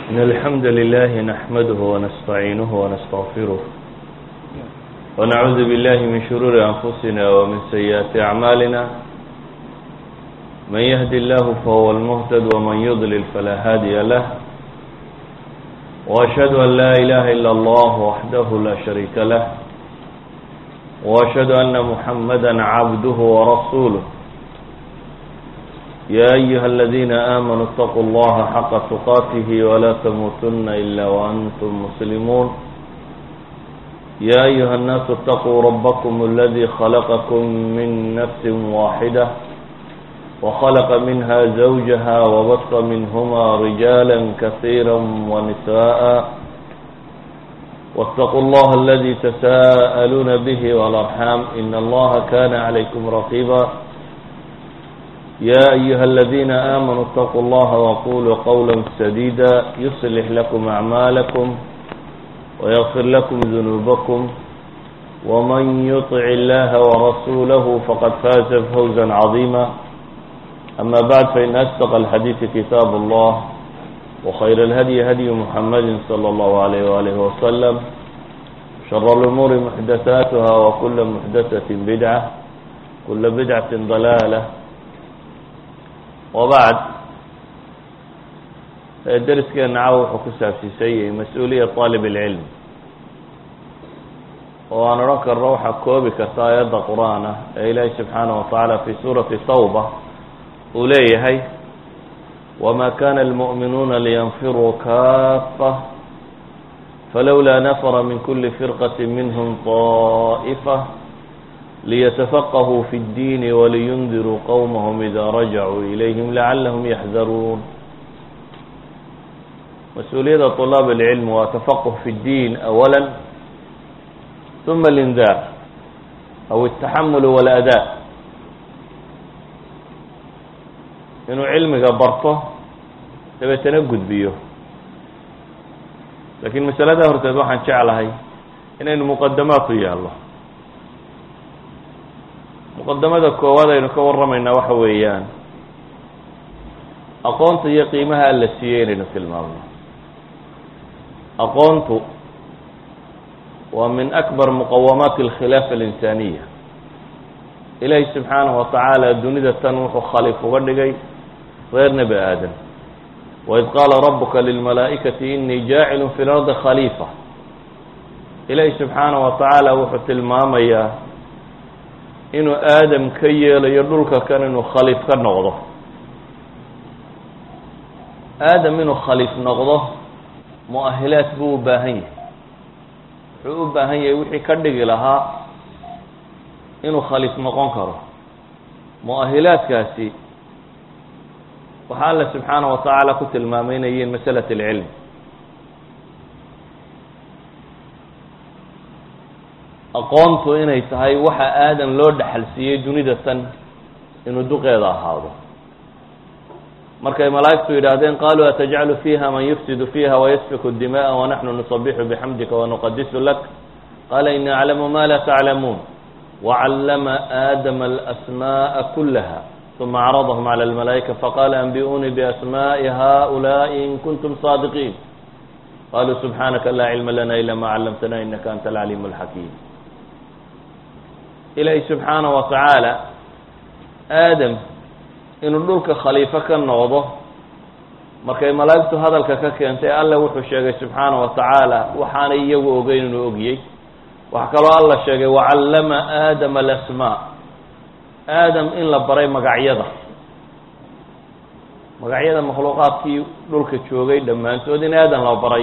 إن الحمد لله نحمده ونستعينه ونستغفره ونعوذ بالله من شرور أنفسنا ومن سيئات أعمالنا من يهد الله فهو المهتد ومن يضلل فلا هادي له وأشهد أن لا إله إلا الله وحده لا شريك له وأشهد أن محمدا عبده ورسوله يا أيها الذين آمنوا اتقوا الله حق تقاته ولا تموتن إلا وأنتم مسلمون يا أيها الناس اتقوا ربكم الذي خلقكم من نفس واحدة وخلق منها زوجها وبث منهما رجالا كثيرا ونساء واتقوا الله الذي تساءلون به والأرحام إن الله كان عليكم رقيبا يا أيها الذين آمنوا اتقوا الله وقولوا قولا سديدا يصلح لكم أعمالكم ويغفر لكم ذنوبكم ومن يطع الله ورسوله فقد فاز فوزا عظيما أما بعد فإن أصدق الحديث كتاب الله وخير الهدي هدي محمد صلى الله عليه وآله وسلم شر الأمور محدثاتها وكل محدثة بدعة كل بدعة ضلالة وبعد درس كان نعوح وكساب سيئ مسؤولية طالب العلم وأنا رك الروح كوبي كسايد قرآنه إلهي سبحانه وتعالى في سورة توبة أوليه هي وما كان المؤمنون لينفروا كافة فلولا نفر من كل فرقة منهم طائفة ليتفقهوا في الدين ولينذروا قومهم إذا رجعوا إليهم لعلهم يحذرون مسؤولية طلاب العلم وتفقه في الدين أولا ثم الإنذار أو التحمل والأداء إنه علم قبرته تبي تنقد بيه لكن مسألة هرتدوا عن شعلها إنه مقدمات يا الله مقدمada koowaad aynu ka warramayna waxa weeyaan aqoonta iyo qiimaha la siiyay inaynu tilmaamno aqoontu waa min akbar muqawamaat alkhilaafa alinsaniya ilaahi subxaanahu watacaala dunida tan wuxuu khaliif uga dhigay reer nebi aadam waid qaala rabuka lilmalaa'ikati inii jaacilun fi lardi khaliifa ilaahi subxaanahu watacaala wuxuu tilmaamayaa inuu aadam ka yeelayo dhulka kan inuu khaliif ka noqdo aadam inuu khaliif noqdo mu'ahilaad buu u baahan yahay wuxuu u baahan yahay wixii ka dhigi lahaa inuu khaliif noqon karo mu'ahilaadkaasi waxaa alla subxaanahu watacaala ku tilmaamay inay yihiin masalat alcilm aqoontu inay tahay waxa aadan loo dhaxal siiyey dunida tan inuu duqeeda ahaado markay malaa'igtu yidhaahdeen qaaluu atajcalu fiiha man yufsidu fiiha wayasfiku dima'a wanaxnu nusabixu bixamdika wanuqadisu lak qaala inii aclamu ma laa taclamuun wacallama aadama alasma'a kulaha uma acradahum cala almalaa'ika faqaala anbi'uunii biasma'i haa'ulaa'i in kuntum saadiqiin qaluu subxaanaka laa cilma lana ila ma callamtana inaka anta alcaliimu alxakiim ilaahi subxaanahu watacaala aadam inuu dhulka khaliifo ka noqdo markay malaa'igtu hadalka ka keentay alle wuxuu sheegay subxaanahu watacaala waxaanay iyagu ogeyn inuu ogiyey waxaa kaloo alla sheegay wacallama aadama alasmaa aadam in la baray magacyada makhluuqaadkii dhulka joogay dhammaantood in aadam la baray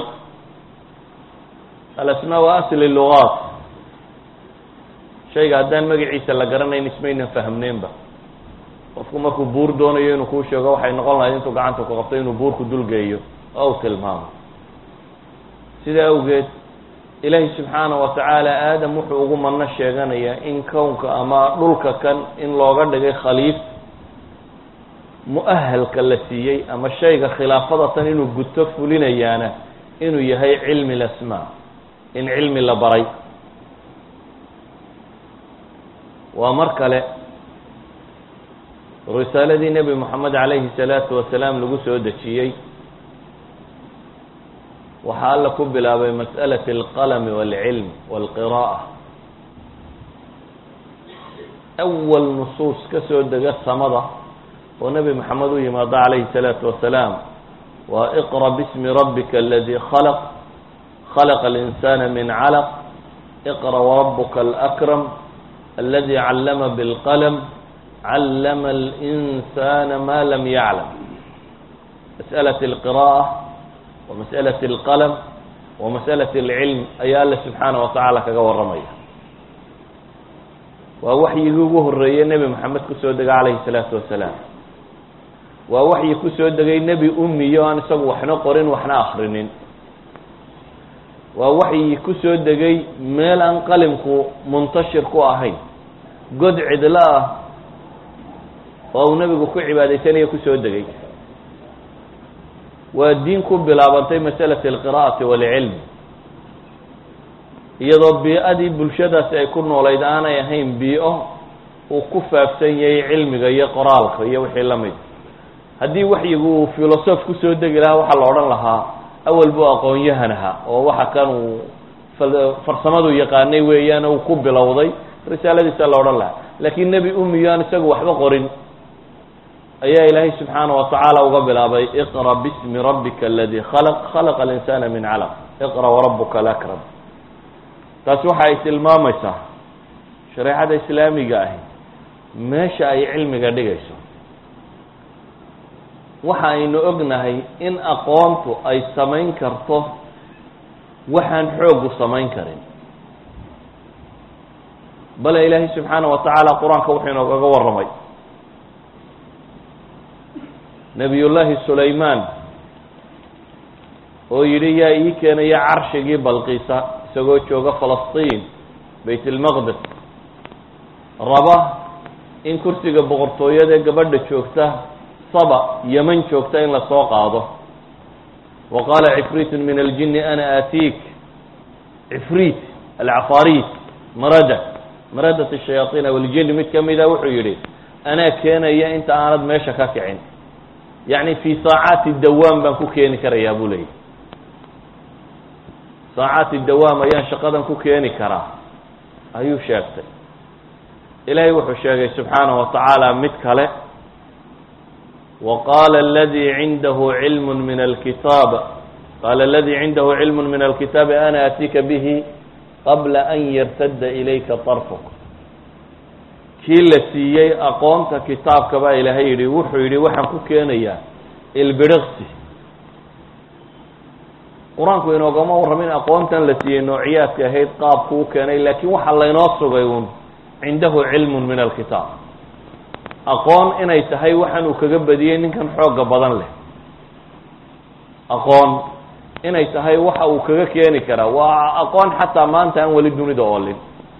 alasmaa waa asli lugaat shayga haddaan magaciisa la garanayn ismaynan fahmneenba qofku markuu buur doonayo inuu kuu sheego waxay noqon lahayd intuu gacanta ku qabto inuu buurku dulgeeyo oo u tilmaamo sidaa awgeed ilaahi subxaanahu watacaala aadam wuxuu ugu manno sheeganayaa in kownka ama dhulka kan in looga dhigay khaliif mu'ahalka la siiyey ama shayga khilaafada tan inuu guto fulinayaana inuu yahay cilmi lasmaa in cilmi la baray waa mar kale risaaladii nebi moxamed calayhi salaatu wasalaam lagu soo dejiyey waxaa alla ku bilaabay mas'alaة الqalm والcilm والqirاءة. أwal nusuus ka soo dega samada oo nebi moxamed u yimaado calayhi الsalaaةu wasalaam waa iqra bsmi rabika اladii khalq khalaqa الإnsana min calq iqra wrabuka الأkram aladi callama bاlqalm callama الإnsana ma lam yaclam. masأlaة الqirاءة وmasأlaة الqalm وmasأlaة الcilm ayaa alle subxaanaه wa tacaala kaga warramaya. waa waxyigii ugu horeeyey nebi moxamed ku soo degay calayhi الsalaaةu wasalaam. waa waxyi ku soo degay nebi umiyo aan isagu waxna qorin waxna akrinin. waa waxyi ku soo degay meel aan qalimku muntashir ku ahayn, god cidlo ah oo uu nebigu ku cibaadaysanayo ku soo degay. waa diin ku bilaabantay masأlaة الqirاءaةi wاlcilm, iyadoo bii-adii bulshadaasi ay ku noolayd aanay ahayn bii-o uu ku faafsan yahay cilmiga iyo qoraalka iyo wixii la mid. haddii waxyigu uu filosof ku soo degi lahaa waxaa la odhan lahaa awal buu aqoon-yahan ahaa oo waxa kan uu farsamadu yaqaanay weeyaan uu ku bilowday risaaladiisa la odhan lahaa. laakiin nebi umiyo aan isagu waxba qorin ayaa ilaahay subxaanaه wa tacaala uga bilaabay iqra bsmi rabika aladii khalq khalaqa alinsana min calaq iqra wrabuka alakram. taasi waxa ay tilmaamaysaa shareecada islaamiga ahi meesha ay cilmiga dhigayso. waxa aynu ognahay in aqoontu ay samayn karto waxaan xoogu samayn karin. bale ilaahay subxaanaه wa tacaala qur-aanka wuxuu inoogaga warramay nebiy llaahi sulaymaan oo yidhi yaa ii keenaya carshigii balqiisa isagoo jooga falastiin bayt اlmaqdes, raba in kursiga boqortooyada ee gabadha joogta saba yeman joogta in lasoo qaado. wa qaala cifriitu min aljini ana aatiik. cifriit alcafaariit maradat الshayaaطiina waljin mid kamida wuxuu yidhi anaa keenaya inta aanad meesha ka kicin, yacni fii saacaati dawaam baan ku keeni karayaa buu leeyahy. saacaati dawaam ayaan shaqadan ku keeni karaa ayuu sheegtay. ilaahay wuxuu sheegay subxaanaه wa tacaala mid kale وqاla اladي cindahu cilm min اlkitaab qala اladي cindahu cilm min اlkitaabi ana atika bihi qabla an yartada ilayka طarfuk. kii la siiyey aqoonta kitaabka baa ilaahay yidhi wuxuu yidhi waxaan ku keenayaa ilbiriqsi. qur-aanku inoogama warramin aqoontan la siiyey noociyaadka ahayd qaabku u keenay, laakiin waxaa laynoo sugay un cindahu cilm min alkitaab. aqoon inay tahay waxaan uu kaga badiyey ninkan xooga badan leh. aqoon inay tahay waxa uu kaga keeni karaa. waa aqoon xataa maanta aan weli dunida oolin.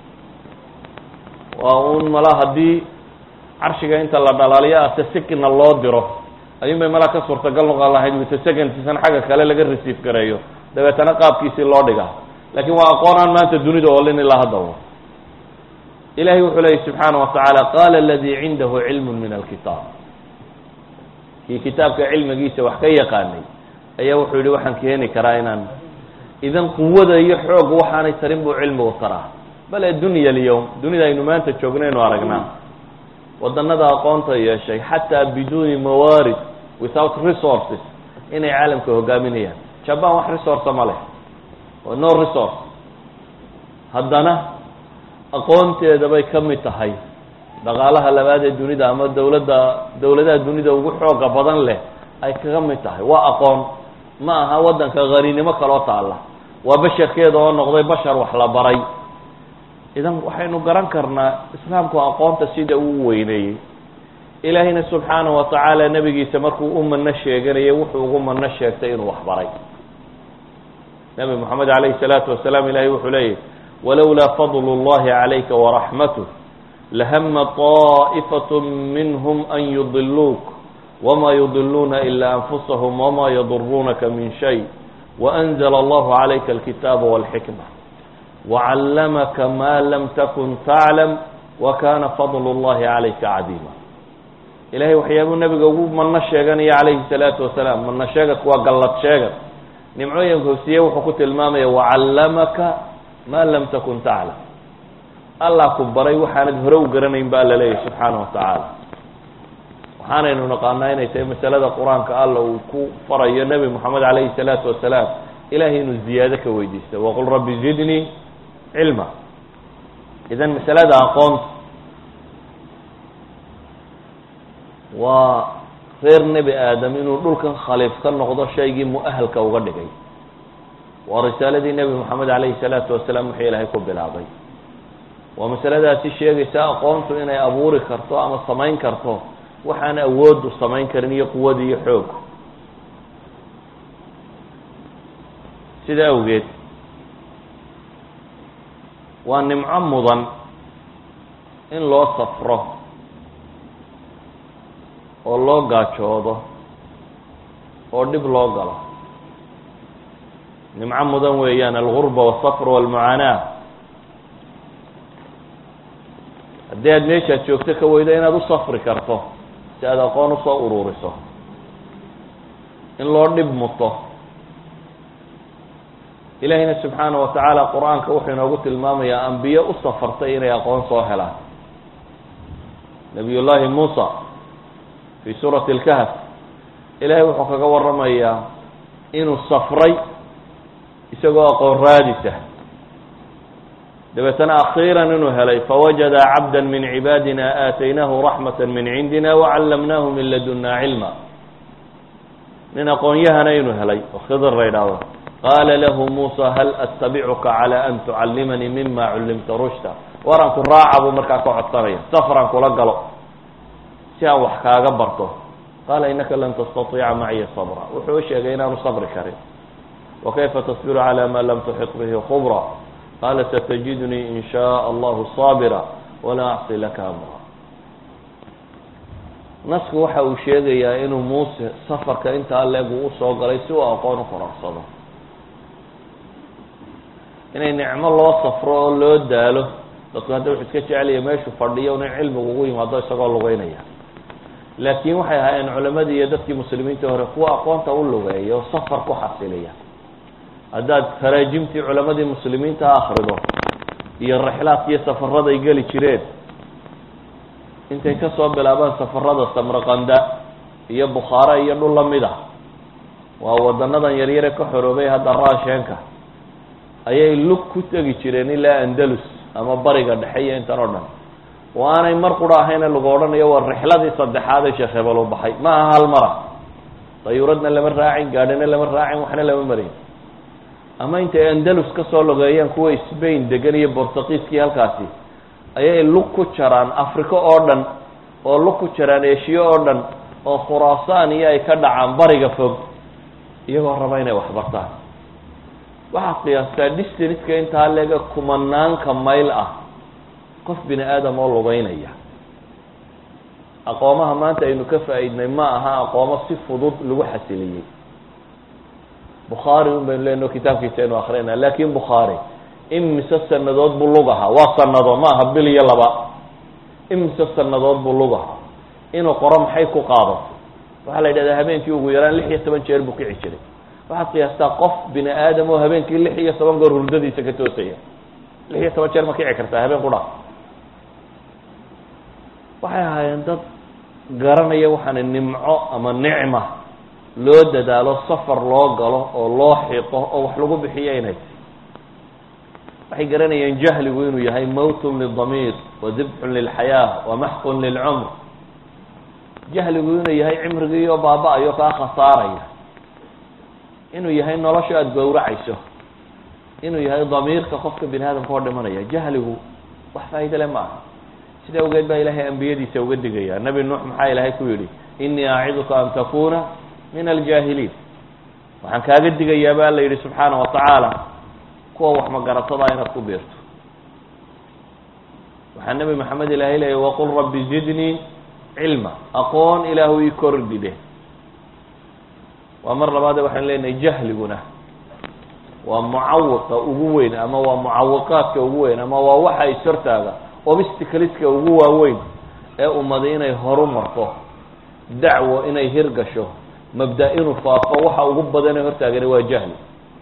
waa un mala haddii carshiga inta la dhalaaliyo atasekina loo diro ayuunbay mala ka suurtagal noqon lahayd witasekantiisan xagga kale laga resiif gareeyo dabeetana qaabkiisii loo dhigaa. laakiin waa aqoon aan maanta dunida oolin ilaa haddaba. ilahay wuxuu leeyay subxaanaه wa tacaala qaala aladii cindahu cilm min alkitaab. kii kitaabka cilmigiisa wax ka yaqaanay ayaa wuxuu yihi waxaan keeni karaa inaan idan quwada iyo xooga waxaanay tarin buu cilmigu taraa. bale dunya alyowm dunida aynu maanta joognaynu aragnaa wadanada aqoonta yeeshay xataa biduuni mawaarid without resources inay caalamka hogaaminayaan. jaban wax resource ma leh oo no resource, haddana aqoonteeda bay ka mid tahay dhaqaalaha labaad ee dunida ama dowladaha dunida ugu xooga badan leh ay kaga mid tahay. waa aqoon, ma aha waddanka qaninimo kaloo taalla. waa basharkeeda oo noqday bashar wax la baray. idan waxaynu garan karnaa islaamku aqoonta sida uu weyneeyey. ilaahayna subxaanaه wa tacaala nebigiisa markuu u mano sheeganayay wuxuu ugu mano sheegtay inuu waxbaray. nebi moxamed calayhi الsalaatu wasalaam ilahay wuxuu leeyahy walowlaa fadl اllahi calayka waraxmatه lahama طaa'ifaة minhm an yudiluuk wma yudiluuna ila anfusahum wma yaduruunaka min shay waأnzla allahu calayka alkitaaba wاlxikma wacallamaka ma lam takun taclam wakana fadl اllahi calayka cadiima. ilahay waxyaabuu nebiga ugu mano sheeganaya calayhi الsalaatu wasalaam. mano sheegadku waa gallad sheegad. nimcooyinka hoostiye wuxuu ku tilmaamaya wacallamaka maa lam takun taclam allah ku baray waxaanad hore u garanayn baa la leeyahy subxaana wa tacaala waxaanaynu naqaanaa inay tahay masalada qur-aanka alla uu ku farayo nebi moxamed calayhi salaatu wasalaam ilahay inuu ziyaado ka weydiisto waqul rabbi zidnii cilma idan masalada aqoonta waa reer nebi aadam inuu dhulkan khaliif ka noqdo shaygii mu-ahalka uga dhigay waa risaaladii nebi moxamed calayhi salaatu wasalaam wuxuu ilaahay ku bilaabay waa masaladaasi sheegaysa aqoontu inay abuuri karto ama samayn karto waxaan awooddu samayn karin iyo quwadii iyo xoog sida awgeed waa nimco mudan in loo safro oo loo gaajoodo oo dhib loo galo nimco mudan weeyaan algurba walsafr walmucaanaa haddii aad meeshaad joogto ka weydo inaad u safri karto si aad aqoon usoo ururiso in loo dhib muto ilaahiyna subxaana wa tacaala qur-aanka wuxuu inoogu tilmaamayaa ambiye u safartay inay aqoon soo helaan nabiy llaahi muusa fii suurati اlkahf ilaahay wuxuu kaga waramayaa inuu safray isagoo aqoon raadisa dabeetana akhiiran inuu helay fawajada cabda min cibaadina aataynaahu raxmata min cindina wacallamnaahu min ladunna cilma nin aqoon-yahana inuu helay oo khidr la yidhaahdo qaala lahu muusa hal attabicuka calى an tucallimanii mima cullimta rushda waran ku raaca buu markaa ka codsanaya safran kula galo si aan wax kaaga barto qaala inaka lan tastaiica maciya sabra wuxuu sheegay inaanu sabri karin wakayfa tasbiru calى ma lam tuxit bihi khubra qaala satajidnii in shaء allahu saabira walaa acsi laka amra nasku waxa uu sheegayaa inuu muuse safarka intaa leeg uu usoo galay si uu aqoon u korarsado inay nicmo loo safro oo loo daalo dadku hadda wuxuu iska jecelaya meeshuu fadhiyo ina cilmigu ugu yimaado isagoo lugeynaya laakiin waxay ahaayeen culamadii iyo dadkii muslimiinta hore kuwa aqoonta u lugeeya oo safar ku xasiliya haddaad taraajimtii culamadii muslimiinta akrido iyo rixlaadka iyo safaraday geli jireen intay ka soo bilaabaan safarada samarqanda iyo bukhaara iyo dhul lamid ah waa wadanadan yaryare ka xoroobay hadda raasheenka ayay lug ku tegi jireen ilaa andalus ama bariga dhexe iyo intan oo dhan oo aanay mar qura ahayna lagu odhanayo waa rixladii saddexaad ee sheekh hebel u baxay ma aha hal mara dayuuradna lama raacin gaadhina lama raacin waxna lama marin ama intay andalus ka soo logeeyaan kuwa spain degan iyo bortugiiskii halkaasi ayay lug ku jaraan africa oo dhan oo lug ku jaraan eshiya oo dhan oo khuraasaan iyo ay ka dhacaan bariga fog iyagoo raba inay wax bartaan waxaad qiyaastaa distanska intaa leega kumanaanka mayl ah qof bini aadam oo lugeynaya aqoomaha maanta aynu ka faa'iidnay ma aha aqoomo si fudud lagu xasiliyey bukhaari un baynu leenaho kitaabkiisa aynu akrinaa laakin bukhaari imise sanadood buu lug ahaa waa sanado ma aha bil iyo laba imise sanadood buu lug ahaa inuu qoro maxay ku qaadato waxaa la yidhahdaa habeenkii ugu yaraan 6 iyo 7 jeer buu kici jiray waxaad qiyaastaa qof bini aadam oo habeenkii 6 iyo 7 goor hurdadiisa ka toosaya 6 iyo 7 jeer ma kici kartaa habeen qura waxay ahaayeen dad garanaya waxaana nimco ama nicma loo dadaalo safar loo galo oo loo xiqo oo wax lagu bixiyo inay waxay garanayeen jahligu inuu yahay mawtun lidamiir wa dibxun lilxayaa wa maxqun lilcumr jahligu inuu yahay cimrigiiyo baaba-ayo kaa khasaaraya inuu yahay nolosha aada gowracayso inuu yahay damiirka qofka bini aadamka oo dhimanaya jahligu wax faa'iida le ma aha sida awgeed baa ilaahay ambiyadiisa uga digaya nebi nuux maxaa ilaahay ku yidhi inii aciduka an takuna min aljaahiliin waxaan kaaga digayaa baa la yidhi subxaana wa tacaala kuwa wax magaratada inaad ku biirto waxaa nebi maxamed ilaahay leeyay waqul rabbi zidnii cilma aqoon ilaahu ii kordhide waa mar labaade waxaan leenahay jahliguna waa mucawiqa ugu weyn ama waa mucawiqaadka ugu weyn ama waa waxa ishortaaga obsticleska ugu waaweyn ee ummada inay horu marto dacwo inay hirgasho mabda inuu faafo waxa ugu badan ee hortaagana waa jahli.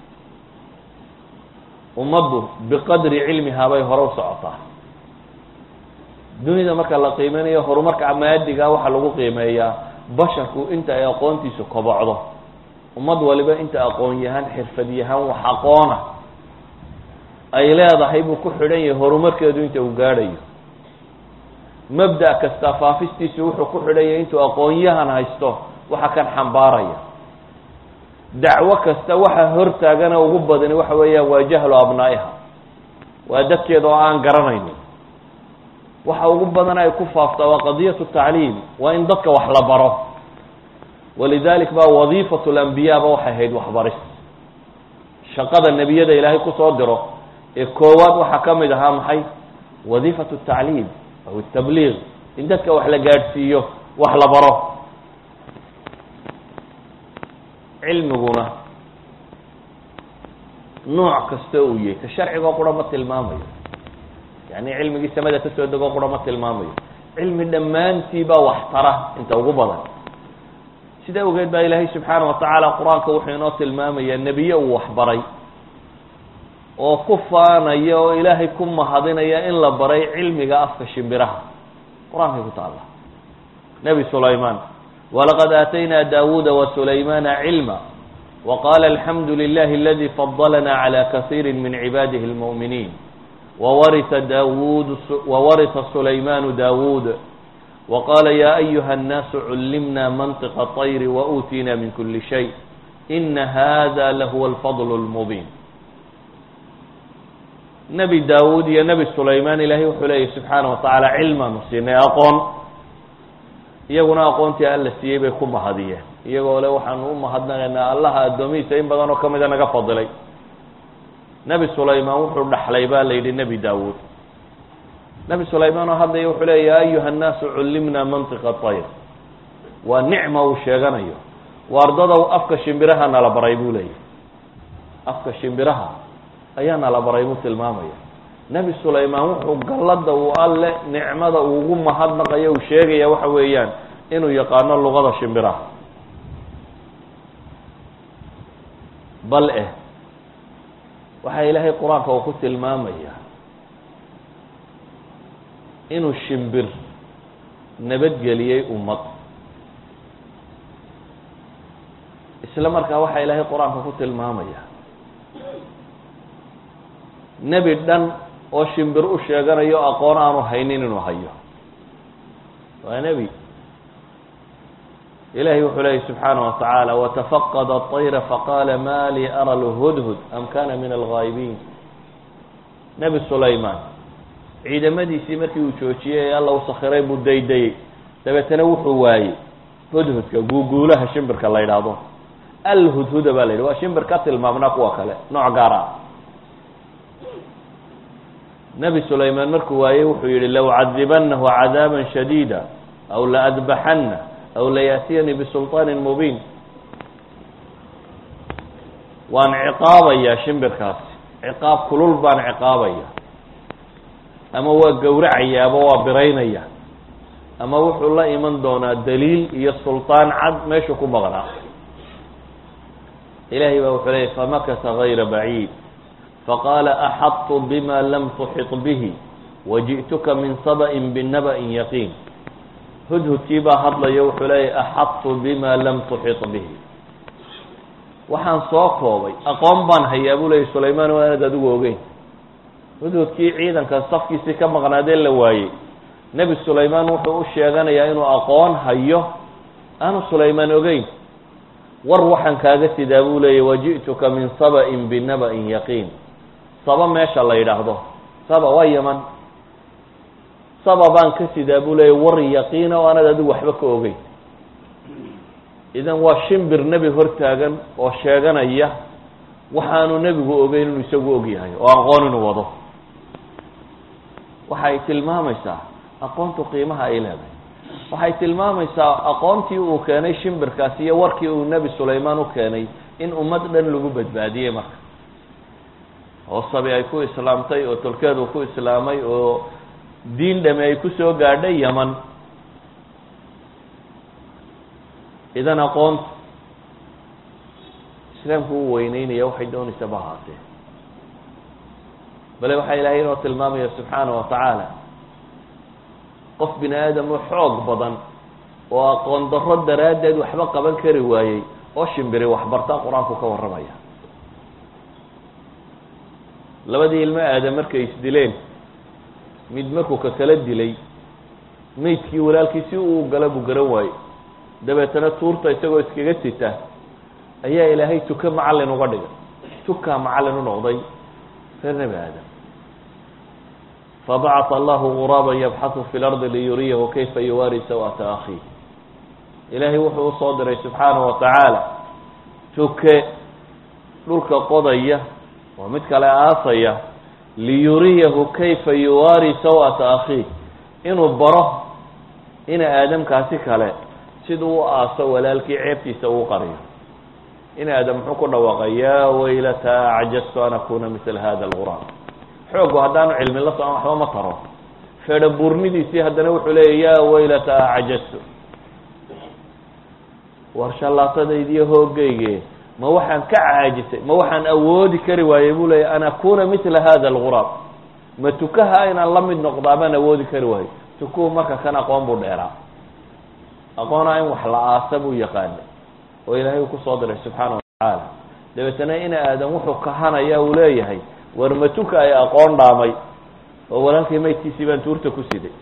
ummaddu biqadri cilmihaa bay hore u socotaa. dunida marka la qiimeynayo horumarka maadiga waxa lagu qiimeeyaa basharku inta ay aqoontiisu kobocdo. ummad waliba inta aqoon yahan xirfad yahan wax aqoona ay leedahay buu ku xidhan yahay horumarkeedu inta uu gaadhayo. mabda kasta faafistiisu wuxuu ku xidhan yahay intuu aqoon-yahan haysto waxa kan xambaaraya. dacwo kasta waxa hortaagana ugu badani waxa weeyaan waa jahlu abnaa'iha, waa dadkeeda oo aan garanaynin. waxa ugu badan ay ku faaftaa waa qadiyatu tacliim, waa in dadka wax la baro. walidalik baa wadiifatu alambiyaaba waxay ahayd waxbaris. shaqada nebiyada ilaahay kusoo diro ee koowaad waxaa ka mid ahaa maxay? wadiifatu tacliim aw tabliiq, in dadka wax la gaadhsiiyo, wax la baro. cilmiguna nooc kasta uu yahay, ka sharcigoo qura ma tilmaamayo, yani cilmigii samada kasoo degoo qura ma tilmaamayo. cilmi dhammaantii baa wax tara inta ugu badan. sidaa ogeed baa ilaahay subxaana wa tacaala qur-aanka wuxuu inoo tilmaamayaa nebiye uu waxbaray oo ku faanaya oo ilaahay ku mahadinaya in la baray cilmiga afka shimbiraha. qur-aankay ku taalla. nebi sulaymaan: walaqad aataynaa daawuuda wasulaymaana cilma waqaala alxamdu lilahi aladi fadalana cala kasiiri min cibaadihi lmu'miniin wawarisa sulaymaanu daawuud waqaala ya ayuha annaasu cullimna mantiqa طayri wauutiina min kuli shay ina hada lahuwa alfadl lmubiin. nebi daawuud iyo nebi sulaymaan ilaahay wuxuu leeyahy subxaana wa tacaala cilmaanu siinay, aqoon. iyaguna aqoontii alla siiyey bay ku mahadiyeen, iyagoo le waxaanu u mahadnaqaynaa allaha addoomihiisa in badan oo ka mida naga fadilay. nebi sulaymaan wuxuu dhaxlay baa la yidhi nebi daawuud. nebi sulaymaan oo hadlaya wuxuu leeya ya ayuha annaasu cullimna mantiqa طayr. waa nicma uu sheeganayo. waardadow afka shimbiraha nala baray buu leeyahy. afka shimbiraha ayaa nala baray buu tilmaamaya. nebi sulaymaan wuxuu gallada uu alle nicmada uu ugu mahadnaqayo uu sheegaya waxa weeyaan inuu yaqaano luqada shimbiraha. bal waxaa ilaahay qur-aanka uu ku tilmaamaya inuu shimbir nabadgeliyey ummad. isla markaa waxaa ilaahay qur-aanka ku tilmaamaya nebi dhan oo shimbir u sheeganayo aqoon aanu haynin inuu hayo. waa nebi. ilahay wuxuu leeyahy subxaanaه wa tacaala watafaqada الطayra faqaala ma lii ara lhudhud am kana min alghaa'ibiin. nebi sulaymaan ciidamadiisii markii uu joojiyey ee alla u sakhiray buu daydayey, dabeetana wuxuu waayey hudhudka, guuguulaha shimbirka la yidhaahdo. alhudhuda baa la yidhi, waa shimbir ka tilmaamnaa kuwa kale, nooc gaar ah. nebi sulaymaan markuu waayey wuxuu yihi low cadibanahu cadaaban shadiida aw laadbaxana aw layaatiyanii bisulطaanin mubiin. waan ciqaabayaa shimbirkaasi, ciqaab kulul baan ciqaabaya, ama waa gowracaya ama waa biraynaya, ama wuxuu la iman doonaa daliil iyo sulطaan cad meeshuu ku maqnaa. ilahay baa wuxuu leeyay famakasa gayra baciid faqaala axadtu bima lam tuxit bihi waji'tuka min saba'in binaba'in yaqiin. hudhudkii baa hadlayo wuxuu leeyahy axadtu bima lam tuxit bihi, waxaan soo koobay, aqoon baan hayaa buu leeyay sulaymaan oo aanad adigu ogeyn. hudhudkii ciidanka safkiisii ka maqnaadee la waayey, nebi sulaymaan wuxuu u sheeganayaa inuu aqoon hayo aanu sulaymaan ogeyn. war waxaan kaaga sidaa buu leeyay waji'tuka min saba'in binaba'in yaqiin. saba meesha la yidhaahdo, saba waa yaman. saba baan ka sidaa buu leeyay war yaqiina oo aanad adigu waxba ka ogeyn. idan waa shimbir nebi hortaagan oo sheeganaya waxaanu nebigu ogeyn inuu isagu og yahay oo aqoon inuu wado. waxay tilmaamaysaa aqoontu qiimaha ay leedahay. waxay tilmaamaysaa aqoontii uu keenay shimbirkaasi iyo warkii uu nebi sulaymaan u keenay in ummad dhan lagu badbaadiyey marka. oo sabi ay ku islaamtay, oo tolkeedu ku islaamay, oo diin dhame ay ku soo gaadhay yaman. idan aqoontu islaamku uu weyneynaya waxay doonaysaba ahaatee bale waxaa ilaahay inoo tilmaamaya subxaana wa tacaala qof bini aadam oo xoog badan oo aqoon darro daraaddeed waxba qaban kari waayey oo shimbiri waxbartaa qur-aanku ka warramaya labadii ilmo aadam markay isdileen mid markuu ka kala dilay maydkii walaalkii si uu gala buu garan waayey dabeetana tuurta isagoo iskaga sita ayaa ilaahay tuka macallin uga dhigay tukaa macallin u noqday reer nebi aadam fabacata allahu guraaban yabxahu fi lardi liyuriyahu kayfa yuwaari sawata akhiih ilaahay wuxuu usoo diray subxaanahu wa tacaala tuke dhulka qodaya oo mid kale aasaya liyuriyahu kayfa yuwaari sawata akhiih inuu baro ina aadamkaasi kale siduu u aaso walaalkii ceebtiisa uu qariyo in aadam muxuu ku dhawaaqay yaa waylata acjaztu an akuna mila hada alguraab xoogu haddaanu cilmi la socon waxba ma taro feedha buurnidiisii haddana wuxuu leeyahy yaa waylata acjaztu war shallaatadaydiyo hoogayge ma waxaan ka caajisay ma waxaan awoodi kari waayey buu leeyahy an akuna mila hada alguraab ma tukaha inaan la mid noqdaa baan awoodi kari waayo tukuhu marka kan aqoon buu dheeraa aqoonaa in wax la aasa buu yaqaanay oo ilaahay uu kusoo diray subxaana wa tacaala dabeetana in aadam wuxuu kahanaya uu leeyahay war matuka ay aqoon dhaamay oo walaalkii maydkiisii baan tuurta ku siday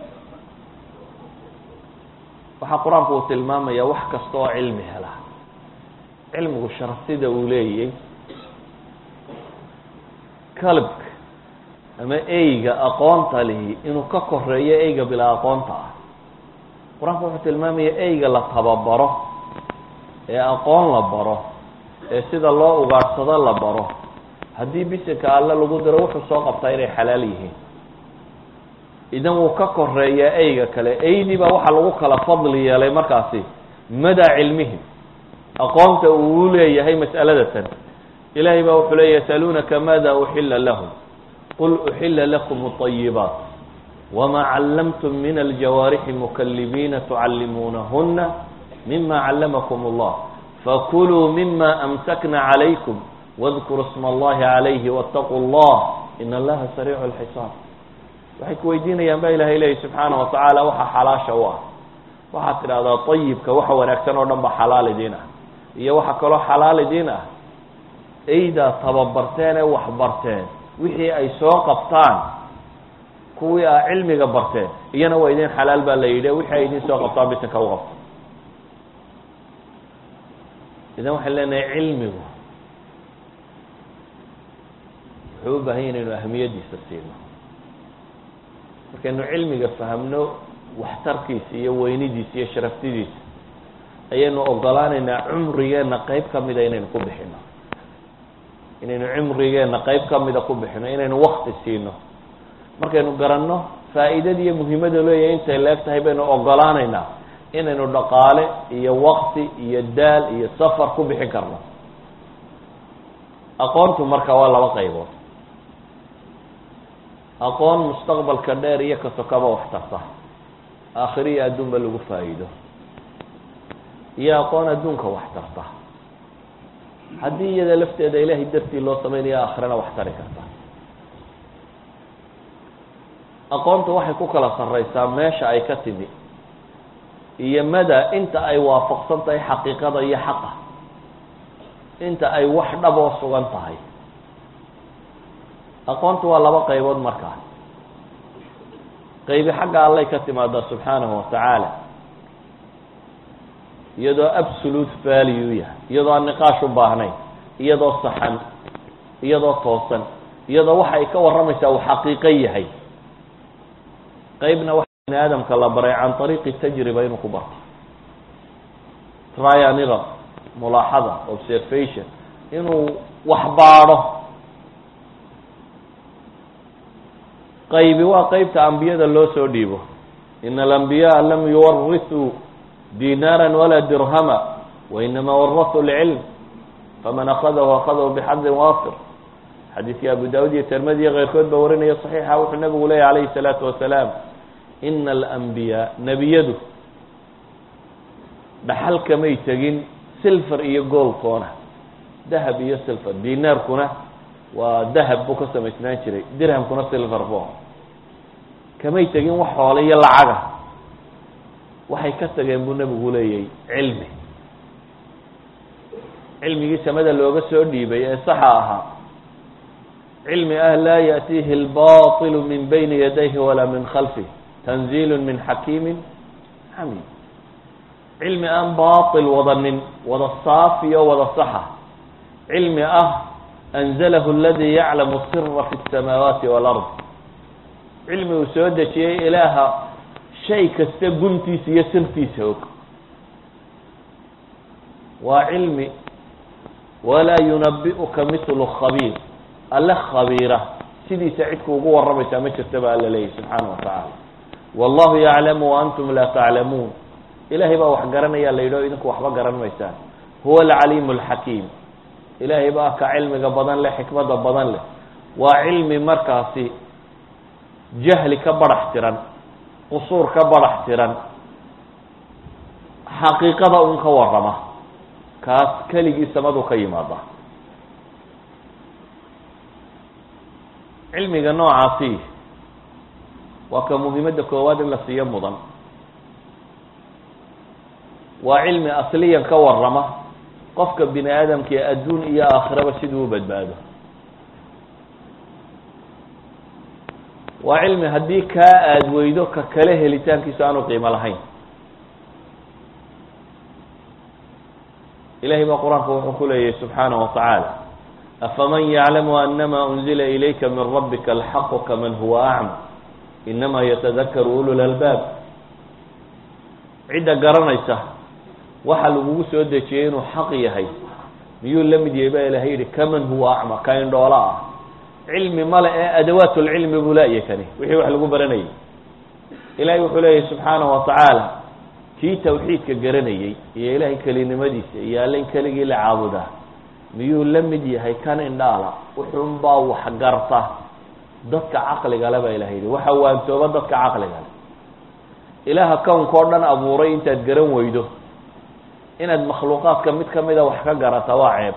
waxaa qur-aanku uu tilmaamaya wax kasta oo cilmi hela cilmigu sharafsida uu leeyay kalbka ama eyga aqoonta lihi inuu ka koreeyo eyga bilaa aqoonta ah qur-aanku wuxuu tilmaamaya eyga la tababaro ee aqoon la baro ee sida loo ugaadhsado la baro haddii bisinka alle lagu diro wuxuu soo qabtaa inay xalaal yihiin idan wuu ka koreeyaa eyga kale eydii baa waxaa lagu kala fadli yeelay markaasi madaa cilmihim aqoonta uu leeyahay mas'aladatan ilaahay baa wuxuu leeya yasaluunaka maada uxila lahum qul uxila lakum اطayibaat wma callamtum min aljawaarixi mukalibiina tucallimuunahuna mima callamakum اllah fakuluu mima amsakna calaykum wadkuruu sma allahi calayhi waاtaquu اllah in allaha sariicu اlxisaab waxay ku weydiinayaan ba ilahay leeyahy subxaana wa tacaala waxa xalaasha u ah waxaad tidhahdaa ayibka waxa wanaagsan oo dhan ba xalaal idiin ah iyo waxa kaloo xalaal idiin ah eydaa tababarteen ee waxbarteen wixii ay soo qabtaan kuwii a cilmiga barteen iyana waa idin xalaal baa la yidhi wixii ay idin soo qabtaan bisinka u qabto idan waxaan leenahay cilmigu wuxuu u baahan yahy inaynu ahamiyadiisa siino markaynu cilmiga fahamno waxtarkiisa iyo weynidiisa iyo sharaftidiisa ayaynu ogolaanaynaa cumrigeena qayb kamida inaynu ku bixino inaynu cumrigeena qayb kamida ku bixino inaynu wakti siino markaynu garanno faa'iidada iyo muhiimada leeyahay intay leeg tahay baynu ogolaanaynaa inaynu dhaqaale iyo wakti iyo daal iyo safar ku bixin karno aqoontu marka waa laba qaybood aqoon mustaqbalka dheer iyo ka sokaba wax tarta aakhiro iyo adduunba lagu faa'iido iyo aqoon adduunka wax tarta haddii iyada lafteeda ilaahay dartii loo samaynayo aakhirana wax tari karta aqoonta waxay ku kala sarraysaa meesha ay ka timi iyo mada inta ay waafaqsan tahay xaqiiqada iyo xaqa inta ay wax dhab oo sugan tahay aqoontu waa laba qaybood markaa qaybi xagga allay ka timaadaa subxaanahu wa tacaala iyadoo absolute value yahay iyadoo aan niqaash u baahnayn iyadoo saxan iyadoo toosan iyadoo waxa ay ka warramaysaa uu xaqiiqo yahay qaybna waxa bini aadamka la baray can ariiqi tajriba inuu ku barto try and error mulaaxada observation inuu wax baadho qaybi waa qaybta ambiyada loo soo dhiibo ina alambiyaءa lam yuwarisuu dinaara walaa dirhama wainama warasuu lcilm faman akadahu akadahu bixadin waafir xadiiskii abu daawud iyo tirmidi iyo keyrkood ba warinaya صaxiixa wuxuu nabigu leeyahy alayhi الsalaatu wasalaam ina alambiyaa nebiyadu dhaxal kamay tegin silver iyo gold toona dahab iyo silver. dinaarkuna waa dahab buu ka samaysnaan jiray, dirhamkuna silver bo. kamay tegin wax xoole iyo lacaga, waxay ka tageen buu nebigu leeyahay cilmi. cilmigii samada looga soo dhiibay ee saxa ahaa, cilmi laa ya'tiihi albatilu min bayni yadayhi walaa min khalfih, tanziilu min xakiimin xamiid. cilmi aan batil wadanin, wada saafiyo wada saxa. cilmi anzalahu aladi yaclamu sira fi الsamaawaati wاlard. cilmi uu soo dejiyey ilaaha shay kasta guntiisa iyo sirtiisa og. waa cilmi walaa yunabi'uka mithlu khabiir. alle khabiira sidiisa cidku ugu warramaysaa ma jirta ba alla leeyahy subxaana wa tacaala. wallahu yaclamu waantum laa taclamuun. ilaahay baa wax garanaya la yidhaho idinku waxba garan maysaan. huwa alcaliimu alxakiim. ilaahay baa ka cilmiga badan leh, xikmada badan leh. waa cilmi markaasi jahli ka barax tiran, qusuur ka barax tiran, xaqiiqada un ka warrama. kaas keligii samadu ka yimaada. cilmiga noocaasi waa ka muhiimadda koowaad in la siiyo mudan. waa cilmi asliyan ka warrama qofka bini aadamkii adduun iyo aakhiraba siduu u badbaado. waa cilmi haddii kaa aada weydo ka kale helitaankiisu aanu qiimo lahayn. ilahay baa qur-aanka wuxuu ku leeyahy subxaanaه wa tacaala afaman yaclamu anama unzila ilayka min rabbika alxaqu kaman huwa acma inama yatadakaru ulu lalbaab. cidda garanaysa waxa lagugu soo dejiyey inuu xaq yahay miyuu la mid yahay baa ilahay yihi kaman huwa acma, ka indhoola ah. cilmi male ee adawaat lcilmi buu la-ya kani wixii wax lagu baranayay. ilahay wuxuu leeyahy subxaanaه wa tacaala kii tawxiidka garanayey iyo ilaahay kelinimadiisa iyo alle in keligii la caabudaa miyuu la mid yahay kan indhaala. wuxuun baa wax garta dadka caqliga le baa ilahay yihi. waxa waantooba dadka caqliga le. ilaaha kownka o dhan abuuray intaad garan weydo inaad makhluuqaadka mid kamida wax ka garata waa ceeb.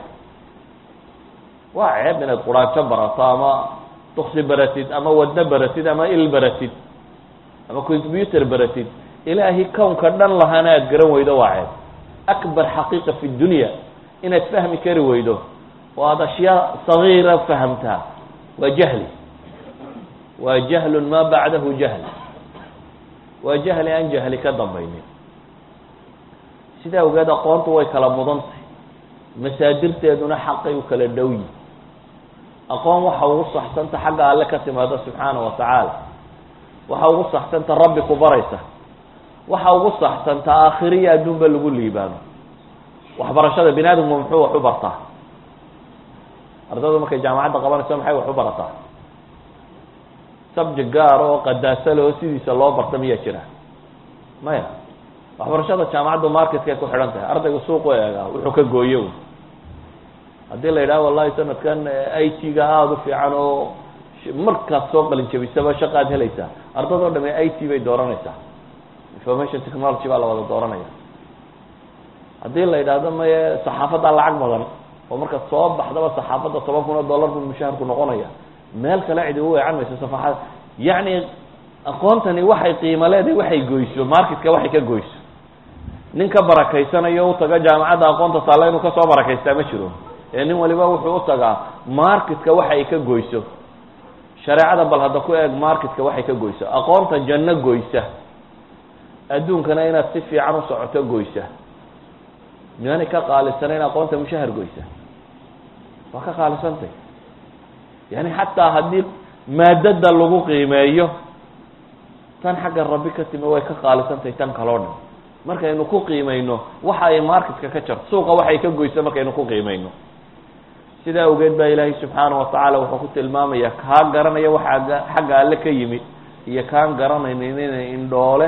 waa ceeb inaad quraanjo barato ama duksi baratid ama wadno baratid ama il baratid ama combyuter baratid. ilaahi kownka dhan lahaana aad garan weydo waa ceeb. akbar xaqiiqa fi dunya inaad fahmi kari weydo oo aad ashyaa sagiira fahamtaa waa jahli. waa jahlun maa bacdahu jahl. waa jahli aan jahli ka dambaynin. sidaa ogeed aqoontu way kala mudan tahay, masaadirteeduna xaqay u kala dhow yihin. aqoon waxa ugu saxsanta xagga alle ka timaada subxaanaه wa tacaala. waxa ugu saxsanta rabbi ku baraysa. waxa ugu saxsanta aakhiriya adduunba lagu liibaano. waxbarashada bini aadamku muxuu wax u bartaa? ardaydu markay jaamacadda qabanayso maxay wax u barataa? subject gaar oo qadaasa leh oo sidiisa loo barta miyaa jira? maya. waxbarashada jaamacaddu marketkay ku xidhan tahay. ardaygu suuqu eegaa wuxuu ka gooyo. haddii la yidhaha wallahi sanadkan it-ga aada u fiican oo markaad soo qalin jabisaba shaqaad helaysaa, ardadoo dham it bay dooranaysaa. information technology baa la wada dooranaya. haddii la yidhaahdo maye saxaafaddaa lacag badan oo markaad soo baxdaba saxaafadda $10,000 buu mushaharku noqonaya, meel kale cidi u weecan mayso safaxada. yacni aqoontani waxay qiimo leedahay waxay goyso marketka waxay ka goyso. nin ka barakaysanayo u taga jaamacadda aqoonta taalla inuu kasoo barakaystaa ma jiro. ee nin waliba wuxuu u tagaa marketka waxa ay ka goyso. shareecada bal hadda ku eeg marketka waxay ka goyso. aqoonta janno goysa, adduunkana inaad si fiican u socoto goysa. miyaanay ka qaalisanayn aqoonta mushahar goysa? waa ka qaalisantay. yani xataa haddii maadada lagu qiimeeyo tan xagga rabbi ka timi way ka qaalisantay tan kaloo dhan. markaynu ku qiimayno waxa ay marketka ka jarto, suuqa waxay ka goyso markaynu ku qiimayno. sidaa ogeed baa ilaahay subxaanaه wa tacaala wuxuu ku tilmaamaya kaa garanaya waxa xagga alle ka yimid iyo kaan garanaynin inay indhoole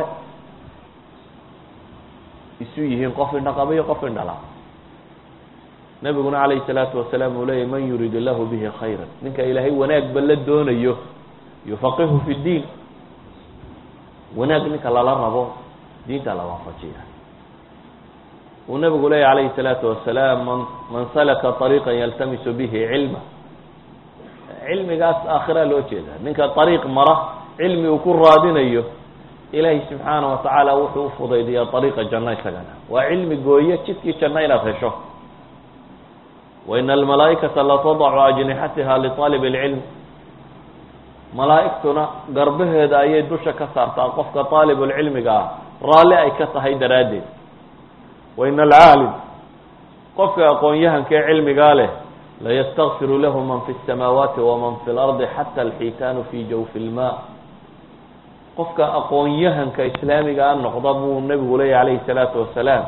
isu yihiin, qof indhaqaba iyo qof indhala. nabiguna calayhi الsalaatu wasalaam uu leeyahy man yurid illahu bihi khayra, ninka ilaahay wanaagba la doonayo yufaqihu fi اdiin. wanaag ninka lala rabo diinta la waafajiya. ونبي عليه عليه الصلاة والسلام من سلك طريقا يلتمس به علما علم قاس آخرة لو كذا منك طريق مرة علمي وكل رادين أيه إلهي سبحانه وتعالى وحوف ضيدية طريق الجنة سجنا وعلم قوية تشكي جنة نفسه وإن الملائكة لا تضع أجنحتها لطالب العلم ملائكتنا قربه داية دوشة كسر تقفك طالب العلم قال رالي أي كسهي درادي وإن العالم قفك أقول يهن كعلم قاله لا يستغفر له من في السماوات ومن في الأرض حتى الحيتان في جوف الماء قفك أقول يهن كإسلامي قال نقضبه النبي عليه الصلاة والسلام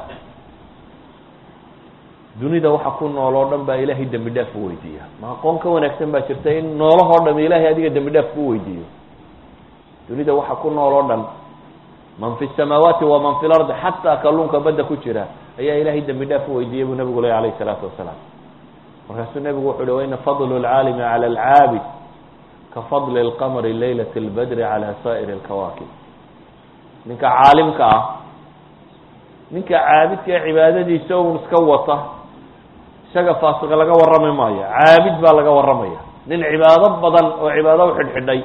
dunida waxa ku nool oo dhan baa ilaahay dambi dhaaf u weydiiya ma aqoon ka wanaagsan baa jirta in noolaha dhan ilaahay adiga dambi dhaaf ku weydiiyo dunida waxa ku nool oo dhan man fi samawati wa man fi al-ard hatta kalluunka badda ku jira ayaa ilaahay dambi dhaaf u weydiiyay nabigu alayhi salaatu wasalaam markaasuu nabigu wuxuu leeyahay in fadlu al-aalimi ala al-aabid ka fadli al-qamari laylati al-badri ala sa'ir al-kawakib ninka caalimka ah ninka caabidka cibaadadiisa uu iska wata isaga faasiq laga warramay maayo caabid baa laga warramaya nin cibaado badan oo cibaado u xidhxidhay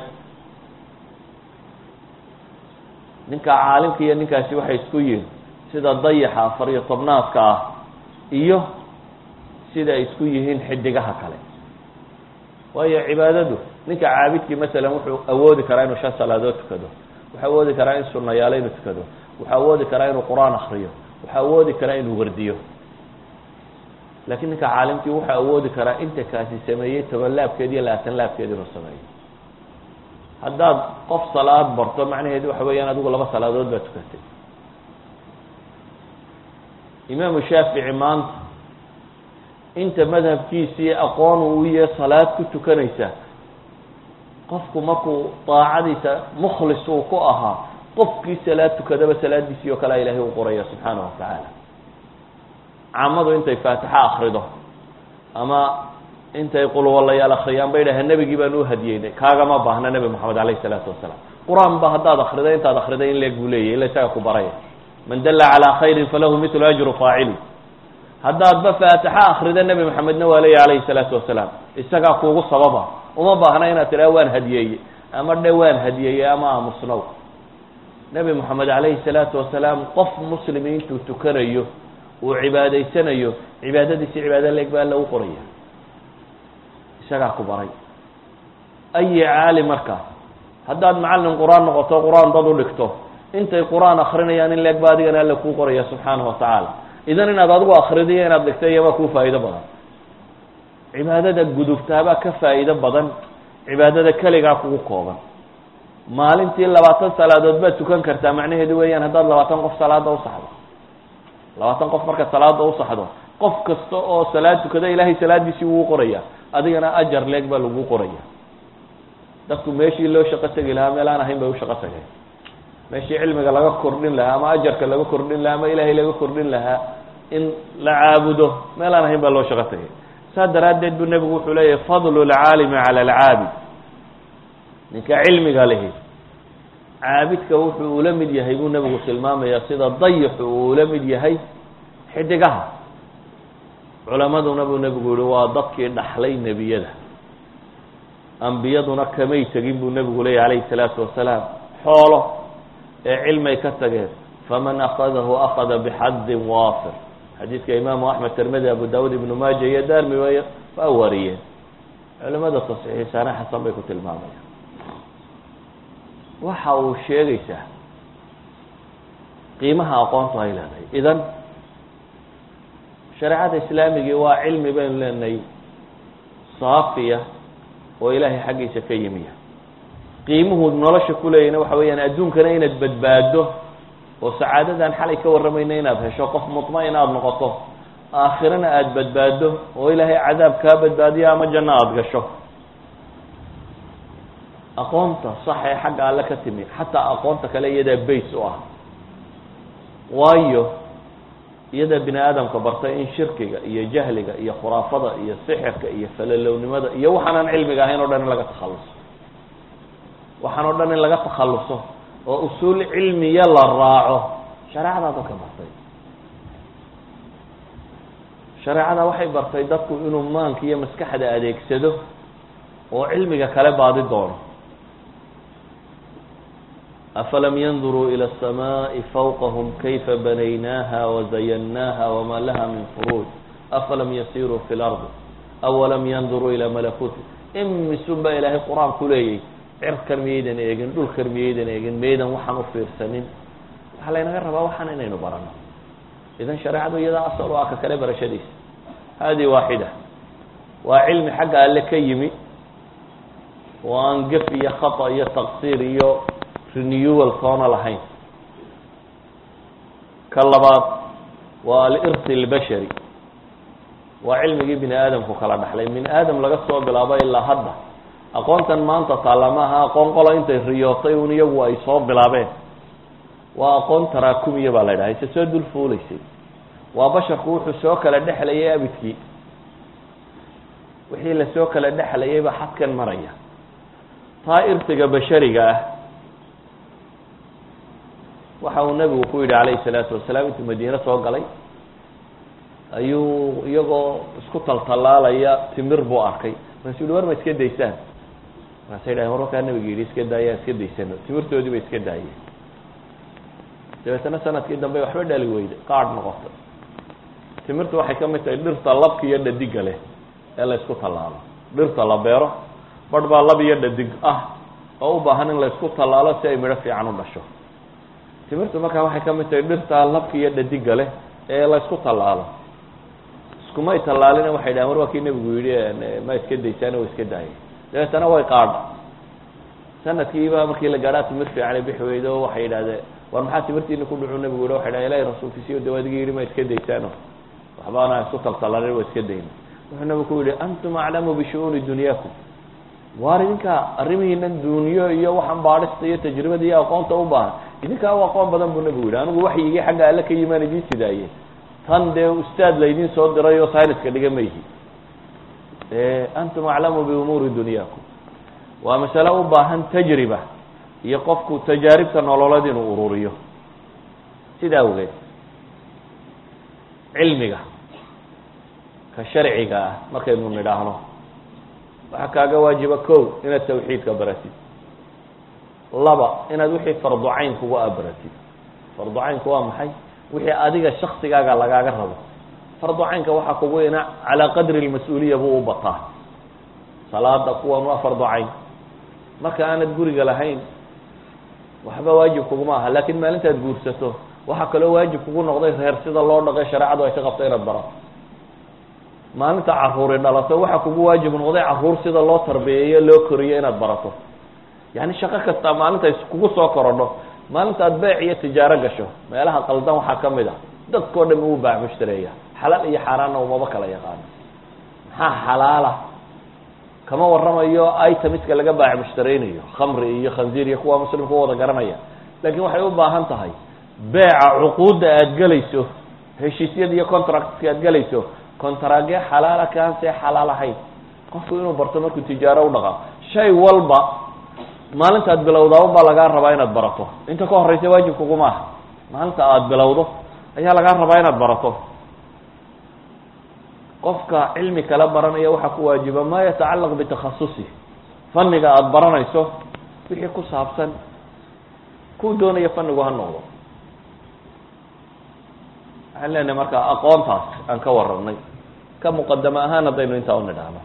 ninka caalimka iyo ninkaasi waxay isku yihiin sida dayaxa 14aadka ah iyo sida ay isku yihiin xidigaha kale waayo cibaadadu ninka caabidkii masalan wuxuu awoodi karaa inuu 5 salaadood tukado wuxuu awoodi karaa in sunnayaal inuu tukado wuxuu awoodi karaa inuu quraan akhriyo wuxuu awoodi karaa inuu wardiyo laakiin ninka caalimkii wuxuu awoodi karaa inta kaasi sameeyay taballaabkeed iyo laabkeed inuu sameeyo haddaad qof salaad barto macnaheedu waxa weeyaan adigu 2 salaadood baad tukatay imaam shaafici maanta inta madhabkiisii aqoon uu yahay salaad ku tukanaysa qofku markuu taacadiisa mukhlis uu ku ahaa qofkii salaad tukadaba salaadiisii oo kale ilaahay uu qoraya subhanahu wa ta'ala caamadu intay faatixa akhrido ama intay qul wallayaal akhriyaan bay dhahay nabigi baan u hadiyeynay kaaga ma baahna nabi maxamed alayhi salaatu wasalaam quraan ba hadaad akhriday intaad akhriday in leeg buleeyay ila isaga ku baray man dalla ala khayrin falahu mithlu ajru fa'ili hadaad ba faatixa akhriday nabi maxamedna alayhi salaatu wasalaam isaga kuugu sababa uma baahna inaad tiraa waan hadiyay ama dhawaan hadiyay ama musnaw nabi maxamed alayhi salaatu wasalaam qof muslimiintu tukanayo oo cibaadaysanayo cibaadadiisa cibaada leeg baa lagu qoraya isaga ku baray ay caalim marka hadaad macallin quraan noqoto quraan dad u dhigto intay quraan akhrinayaan in leeg baa adigana alla ku qoraya subhanahu wa ta'ala idan inaad adigu akhridiyo inaad dhigtay waa ku faa'iido badan cibaadada gudubtaaba ka faa'iido badan cibaadada kaliya kugu kooban maalintii 20 salaadood baad tukan kartaa macnaheedu weeyaan hadaad 20 qof salaada u saxdo 20 qof marka salaada u saxdo qof kasta oo salaad tukada ilaahay salaadiisii uu qoraya adigana ajar leeg baa lagu qoraya dadku meeshii loo shaqo tagi lahaa meel aan ahayn bay u shaqo tagay meeshii cilmiga laga kordhin lahaa ama ajarka laga kordhin lahaa ama ilaahay laga kordhin lahaa in la caabudo meel aan ahayn baa loo shaqo tagay saadaradeed buu nabigu wuxuu leeyahay fadlu al-aalimi ala al-aabid ninka cilmiga leeyahay caabidka wuxuu la mid yahay buu nabigu tilmaamaya sida dayixu uu la mid yahay xidigaha culamaduna buu nabigu yiri waa dadkii dhaxlay nabiyada anbiyaduna kamay tagin buu nabigu leeyahay alayhi salaatu wasalaam xoolo ee cilmi ka tageen faman akhadahu akhadha bihadd wafir xadiiska imaam ahmed tirmidhi abu daawud ibn majah iyo darmi way fawariyeen culimada saxiixana xasan bay ku tilmaamayaan waxa uu sheegaysaa qiimaha aqoonta ay leedahay idan shariicada islaamiga waa cilmi baan leenahay saafiya oo ilaahay xaqiisa ka yimiya qiimuhu nolosha ku leeyna waxa weeyaan adduunkana inaad badbaado oo saacadadan xalay ka waramayna inaad hesho qof mutmain aad noqoto aakhirana aad badbaado oo ilaahay cadaab ka badbaadiyo ama janno aad gasho aqoonta sax ee xagga alla ka timi xataa aqoonta kale iyada base u ah waayo iyada bini aadamka bartay in shirkiga iyo jahliga iyo khuraafada iyo sixirka iyo falalownimada iyo waxaan cilmiga ahayn oo dhan laga takhaluso waxaan oo dhan laga takhaluso oo usul cilmiya la raaco shariicada ka bartay shareecada waxay bartay dadku inuu maanka iyo maskaxda adeegsado oo cilmiga kale baadi doono. afalam yanduruu ila الsamaaءi fawqahum kayfa banaynaaha wazayannaaha wama laha min furuuj afalam yasiruu fi اlardi awalam yanduruu ila malakuuti imisun baa ilaahay qur-aan ku leeyay cirkan miyaydan eegin, dhulkan miyaydan eegin, miyaydan waxaan u fiirsanin. waxaa laynaga rabaa waxaan inaynu barano. idan shareecadu iyadaa asal u ah ka kale barashadiisa. hadi waaxida waa cilmi xagga alle ka yimi oo aan gef iyo khata iyo taqsiir iyo renewal toona lahayn. ka labaad waa alirsi albashari, waa cilmigii bini aadamku kala dhaxlay min aadam laga soo bilaabo ilaa hadda. aqoontan maanta taalla maaha aqoon qola intay riyootay un iyagu ay soo bilaabeen. waa aqoon taraakumiya baa la yidhaha, ise soo dul fuulaysay. waa basharku wuxuu soo kala dhexlayay abidkii, wixii lasoo kala dhexlayay baa xadkan maraya. taa irsiga bashariga ah waxa uu nabigu ku yidhi calayhi salaatu wasalaam intuu madiine soo galay ayuu iyagoo isku taltallaalaya timir buu arkay. markaasuu yihi war ma iska daysaan? markaasay dhahen war wakaa nabiga yidhi iska daayaan iska daysano. timirtoodii bay iska daayeen. dabeetana sanadkii dambe waxba dhali weyday, qaadh noqotay. timirtu waxay ka mid tahay dhirta labka iyo dhadiga leh ee la isku tallaalo. dhirta la beero badh baa lab iyo dhadig ah oo u baahan in la isku tallaalo si ay midho fiican u dhasho. timirtu markaa waxay ka mid tahay dhirta labka iyo dhadiga leh ee la isku tallaalo. iskumay tallaalina waxay dhahen war waa kii nabigu yidhi ma iska daysaan oo iska daayay. dabeetana way qaadha. sanadkiiba markii la gaadhaa timir fiican bixi weydo waxay yidhahdeen war maxaa timirtiina ku dhucu nabigu yihi waxay dhahen ilaahay rasuulkiisiyo dawaadigi yidhi ma iska daysaano waxbaana isku taltallanin waa iska dayna. wuxuu nabigu ku yidhi antum aclamu bishu'uuni dunyaakum, waar idinkaa arrimihiinan duuniyo iyo waxaan baadhista iyo tajribada iyo aqoonta u baahan idinkaa u aqoon badan buu nabigu yidhi. anigu waxyigii xagga alle ka yimaan idiin sidaaye, tan dee ustaad laydiin soo diray oo sayniska dhiga ma yihi. antum aclamu biumuuri dunyaakum. waa masale u baahan tajriba iyo qofku tajaaribta nololeed inuu ururiyo. sidaa awgeed cilmiga ka sharciga ah markaynu nidhaahno waxaa kaaga waajiba kow inaad tawxiidka baratid. laba inaad wixii fardu cayn kugu abaratid. fardu caynku waa maxay? wixii adiga shaksigaaga lagaaga rabo. fardu caynka waxaa kugu ina calaa qadri lmas-uuliya buu u bataa. salaada kuwan waa fardu cayn. marka aanad guriga lahayn waxba waajib kuguma aha, laakiin maalintaad guursato waxaa kaloo waajib kugu noqday reer sida loo dhaqay shareecadu ay ka qabto inaad barato. maalinta caruuri dhalato waxaa kugu waajib noqday caruur sida loo tarbiyeeyo loo koriyo inaad barato. yani shaqo kasta maalinta kugu soo korodho, maalinta aad beec iyo tijaaro gasho meelaha qaldan waxaa ka mid a dadkao dhan uu baac mushtareeya. xalaal iyo xaaraanna umaba kala yaqaano. maxaa xalaala kama warramayo itemiska laga baac mushtareynayo, khamri iyo khanziir iyo kuwa muslimku wada garanaya. laakiin waxay u baahan tahay beeca cuquudda aad gelayso, heshiisyada iyo contractka aad gelayso, contractge xalaala kaanse xalaal ahayn qofku inuu barto markuu tijaaro u dhaqaa. shay walba maalinta aad bilowdaa unbaa lagaa rabaa inaad barato. inta ka horeysa waajib kuguma aha. maalinta aad bilowdo ayaa lagaa rabaa inaad barato. qofka cilmi kala baranaya waxaa ku waajiba maa yatacalaq bitakhasusi. fanniga aada baranayso wixii ku saabsan kuu doonaya fannigu ha noqdo. waxaan leenahay markaa aqoontaas aan ka warramnay ka muqadamo ahaan haddaynu intaa u nidhaahno,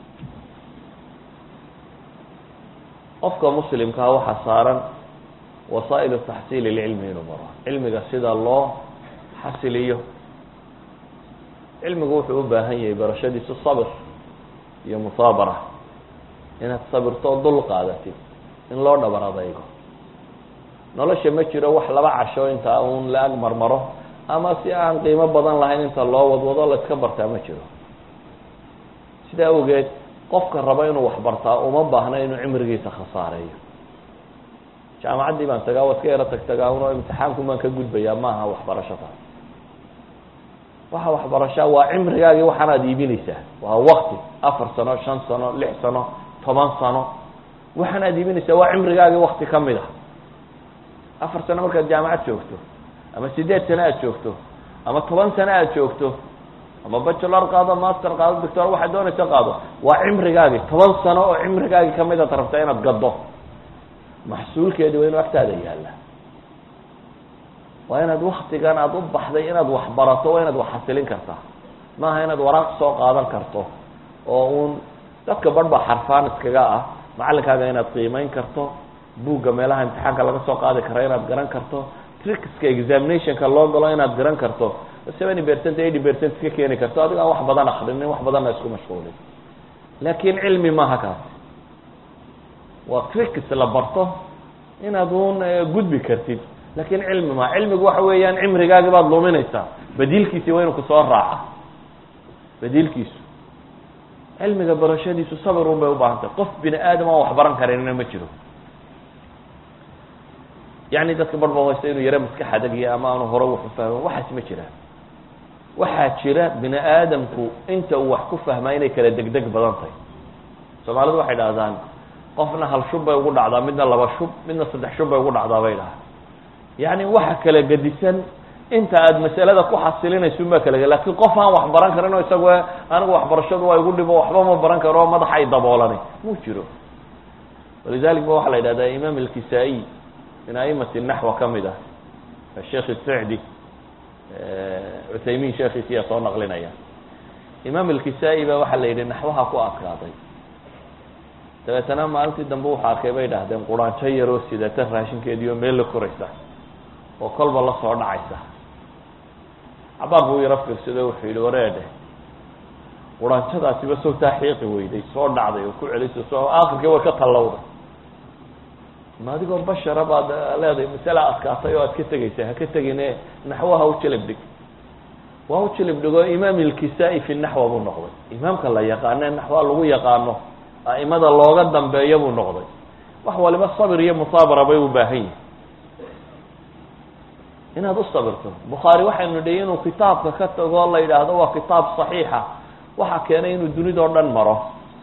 qofka muslimkaa waxaa saaran wasaa'ilu taxsiili ilcilmi inuu baro. cilmiga sida loo xasiliyo. cilmigu wuxuu u baahan yahay barashadiisu sabr iyo musaabara, inaad sabirto o dul qaadatid, in loo dhabar adaygo. nolosha ma jiro wax laba casho inta uun la ag marmaro ama si aan qiimo badan lahayn inta loo wadwado la iska bartaa ma jiro. sidaa awgeed qofka raba inuu wax bartaa uma baahna inuu cimrigiisa khasaareeyo. jaamacaddii baan tagaa waa iska yaro tagtagaa unoo imtixaanku baan ka gudbayaa maaha waxbarashada. waxa waxbarashaa waa cimrigaagii waxaanaad iibinaysaa. waa wakti 4 sano 5 sano 6 sano 10 sano waxaanaad iibinaysaa waa cimrigaagii wakti ka mid a. 4 sano markaad jaamacad joogto ama 8 sano aad joogto ama 10 sano aad joogto ama bachelor qaado, master qaado, doctor waxaad doonaysa qaado, waa cimrigaagii 10 sano oo cimrigaagii kamid aad rabtaa inaad gaddo, maxsuulkeedi waa inuu agtaada yaalla. waa inaad waktigan aad u baxday inaad wax barato, waa inaad wax xasilin kartaa, maaha inaad waraaq soo qaadan karto oo uun dadka badh baa xarfaan iskaga ah. macalinkaaga inaad qiimeyn karto, buugga meelaha imtixaanka laga soo qaadi kara inaad garan karto, trickska examinationka loo galo inaad garan karto, 70% 80% iska keeni karto adiga aan wax badan akrinin, wax badanna isku mashquulin. laakiin cilmi maaha kaas, waa tricks la barto inaad uun gudbi kartid, laakiin cilmi maaha. cilmigu waxa weeyaan cimrigaagi baad luminaysaa, badiilkiisi waa inuu kusoo raaca. badiilkiisu cilmiga barashadiisu sabir un bay u baahan tahay. qof bini aadam aan wax baran karinina ma jiro. yani dadka barba haysta inuu yaro maskax adagiyo ama aanu hore wax u fahmin, waxaas ma jiraan. waxaa jira bini aadamku inta uu wax ku fahmaa inay kala degdeg badan tahay. soomaalidu waxay dhahdaan qofna 1 shub bay ugu dhacdaa, midna 2 shub, midna 3 shub bay ugu dhacdaa bay dhahaa. yani waxa kala gadisan inta aad masalada ku xasilinayso ma kala, laakiin qof aan wax baran karin oo isagu anigu waxbarashadu waa igu dhibo, waxba ma baran karo, madaxa ay daboolanay muu jiro. walidalik ba waxa la yidhahdaa imaam al-Kisaa'i min aimati naxwa ka mid ah, sheekh Sacdi, Uthaymin sheekhiisa soo naqlinaya. imaam al-Kisaa'i ba waxa la yidhi naxwaha ku adkaaday. dabeetana maalintii dambe waxa arkay bay dhahdeen quraanjo yaroo sidata raashinkeediyo meel la koraysa oo kolba la soo dhacaysa. cabaar buu yara fiirsaday, wuxuu yidhi wareedhe quraanjadaasiba soo taaxiiqi weyday, soo dhacday oo ku celisay, soo aakhirkii way ka tallowday. ma adigoo bashara baad leedahay masala adkaatay oo aad ka tegaysa, ha ka tegine naxwaha u jilib dhig. waa u jilib dhigo imaam al-Kisaa'i fi naxwa buu noqday. imaamka la yaqaano naxwa lagu yaqaano, a'imada looga dambeeyo buu noqday. wax waliba sabir iyo musaabara bay u baahan yihiin inaad u sabirto. bukhaari waxaynu nidhi inuu kitaabka ka tago la yidhaahdo waa kitaab saxiixa, waxa keenay inuu dunidao dhan maro.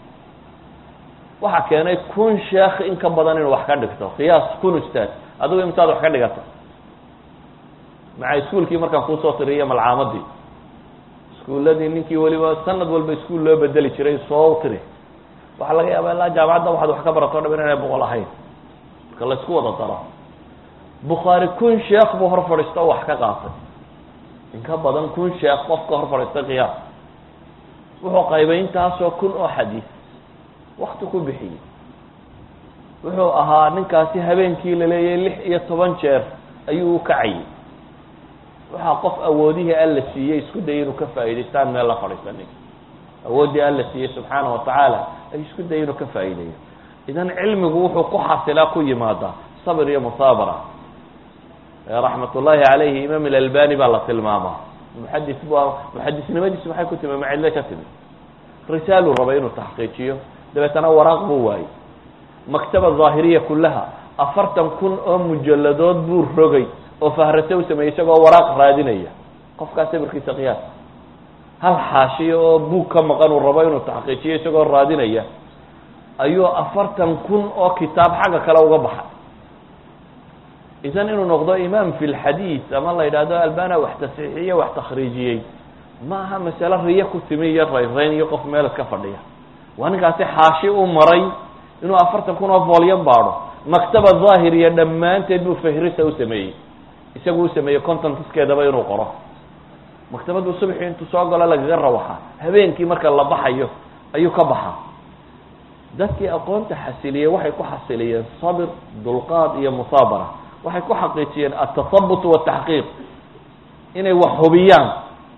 waxa keenay 1000 sheekh in ka badan inuu wax ka dhigto, qiyaas 1000 ustaad. adigu imtaad wax ka dhigata maca iskuulkii markaan kusoo tiriyo malcaamadii, iskuuladii ninkii waliba sanad walba iskuul loo bedeli jiray soo tiri. waxaa laga yaabaa ilaa jaamacadda waxaad wax ka barato dhab inay 100 ahayn marka la isku wada daro. bukhaari 1000 sheekh buu hor fadhiista wax ka qaatay, in ka badan 1000 sheekh qofka hor fadhiista qiyaas. wuxuu qaybay intaasoo 1000 oo xadiis, wakti ku bixiyey. wuxuu ahaa ninkaasi habeenkii la leeyahay 16 jeer ayuu u kacayay. waxaa qof awoodihii alla siiyey isku dayay inuu ka faa'iidaystaan meel la fadhiisanin. awoodii alla siiyey subxaanahu watacaala ay isku dayay inuu ka faa'iideeyo. idan cilmigu wuxuu ku xasilaa ku yimaadaa sabir iyo musaabara. raxmatullaahi calayhi imaam al-Albani baa la tilmaamaa. muxadisnimadiisu maxay ku timi? macille ka timi. risaalu rabay inuu taxqiijiyo, dabeetana waraaq buu waayey. maktaba zaahiriya kullaha 40,000 oo mujalladood buu rogay oo fahrate u sameeyey isagoo waraaq raadinaya. qofkaas sabirkiisa qiyaas. hal xaashiyo oo buug ka maqan uu rabo inuu taxqiijiyo isagoo raadinaya ayuu 40,000 oo kitaab xagga kale uga baxay. idan inuu noqdo imaam fi lxadiid ama la yidhaahdo albana wax tasxiixiye wax takhriijiyey maaha masale riyo ku timi iyo rayrayn iyo qof meel iska fadhiya. waa ninkaasi xaashi u maray inuu 40,000 oo volume baadho. maktaba zaahiriya dhammaanteed buu fahrisa u sameeyey, isagu u sameeyey contentskeedaba inuu qoro. maktabadu subaxii intuu soo galo lagaga rawaxa, habeenkii marka la baxayo ayuu ka baxa. dadkii aqoonta xasiliyey waxay ku xasiliyeen sabir, dulqaad iyo musaabara. waxay ku xaqiijiyeen at-tathabbut wa at-tahqiiq, inay wax hubiyaan.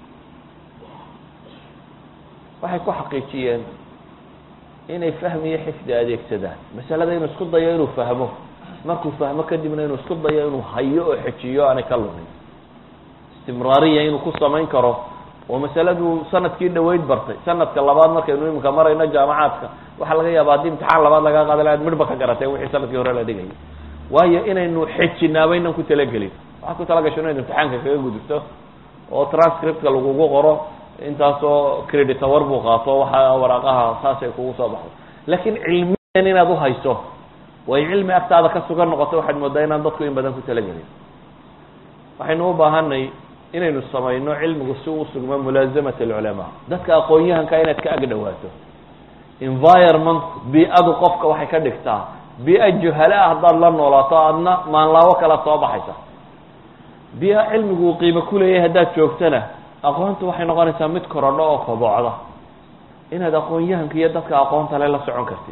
waxay ku xaqiijiyeen inay fahmiyo xifdi adeegsadaan. masalada inuu isku dayo inuu fahmo, markuu fahmo kadibna inuu isku dayo inuu hayo oo xejiyo aanay ka lumin. istimraariya inuu ku samayn karo oo masaladu sanadkii dhaweyd bartay, sanadka labaad markaynu imika marayno jaamacaadka waxaa laga yaabaa haddii imtixaan labaad lagaa qaada lahayd midhba ka garateen wixii sanadkii hore la dhigayay. waayo inaynu xejinaabaynan ku talagelin. waxaad ku talagasho inaad imtixaanka kaga gudubto oo transcriptka lagugu qoro, intaasoo credit awar buu qaato, waxa waraaqaha saasay kugu soo baxdo. laakiin cilmiyan inaad u hayso way cilmi agtaada ka sugan noqoto, waxaad moodaa inaan dadku in badan ku talagelin. waxaynu u baahanay inaynu samayno cilmigu si uu sugmo mulaazamat alculamaa dadka aqoon-yahanka inaad ka ag dhawaato environment bii-adu qofka waxay ka dhigtaa bii-a juhala ah haddaad la noolaato aadna maanlaawo kala soo baxaysa bii-a cilmigu uu qiimo ku leeyahay haddaad joogtana aqoontu waxay noqonaysaa mid korodho oo kobocda inaad aqoon-yahanka iyo dadka aqoonta le la socon kartid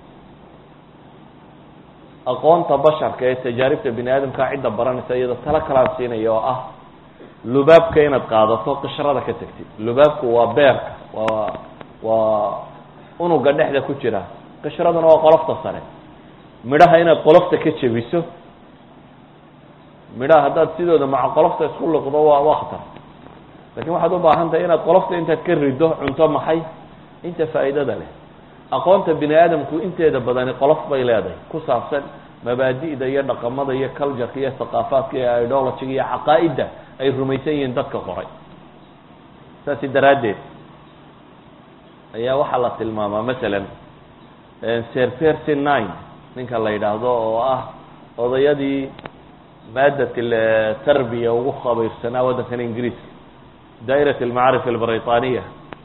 aqoonta basharka ee tajaaribta bini aadamkaa cidda baranaysa iyadoo tala kalaan siinaya oo ah lubaabka inaad qaadato qishrada ka tegtid lubaabku waa beerka waa unuga dhexda ku jira qishraduna waa qolofta sare midhaha inaad qolofta ka jebiso midhaha haddaad sidooda maca qolofta isku liqdo waa khatar lakin waxaad u baahan tahay inaad qolofta intaad ka rido cunto maxay inta faa'iidada leh aqoonta bini aadamku inteeda badani qolof bay leedahay ku saabsan mabaadi'da iyo dhaqamada iyo cultureka iyo thaqaafaadka iyo ideologyga iyo caqaa'idda ay rumaysan yihiin dadka qoray saasi daraaddeed ayaa waxaa la tilmaamaa masalan sir percy nine ninka la yidhaahdo oo ah odayadii maadat tarbiya ugu khabiirsanaa waddankan ingiriiska daa'irat almacaarif albriطaniya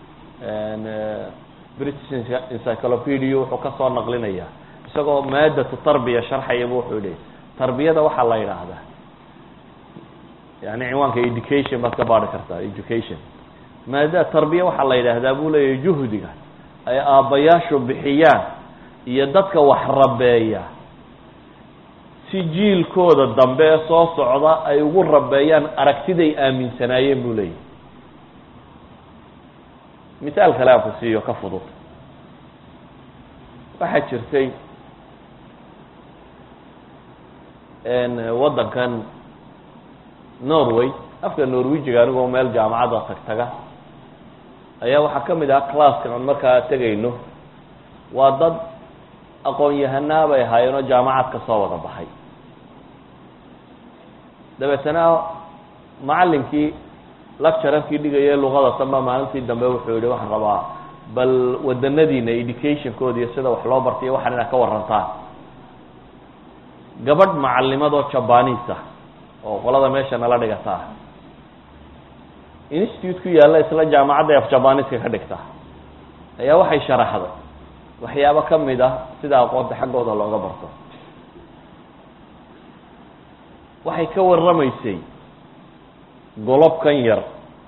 british encyclopedia wuxuu ka soo naqlinayaa isagoo maadatu tarbiya sharxayaba wuxuu yihi tarbiyada waxaa la yidhaahdaa yani ciwaanka education baad ka baari kartaa education maada tarbiya waxaa la yidhaahdaa buu leeyahay juhdiga ay aabbayaashu bixiyaan iyo dadka wax rabeeya si jiilkooda dambe ee soo socda ay ugu rabeeyaan aragtiday aaminsanaayeen buu leeyahay misaal kale aan ku siiyo ka fudud waxaa jirtay waddankan norway afka norwejiga anigoo meel jaamacadda tagtaga ayaa waxaa ka mid ah classka aan markaa tegayno waa dad aqoon-yahanaa bay ahaayeen oo jaamacad ka soo wada baxay dabeetana macallinkii lecturerkii dhigaya luqada tamba maalintii dambe wuxuu yihi waxaan rabaa bal wadanadiina educationkooda iyo sida wax loo bartay waxaan inaad ka warantaan gabadh macalimadoo jabanisa oo qolada meesha nala dhigata ah institute ku yaalla isla jaamacadda af jabaniska ka dhigta ayaa waxay sharaxday waxyaabo ka mid ah sida aqoonta xaggooda looga barto waxay ka warramaysay golobkan yar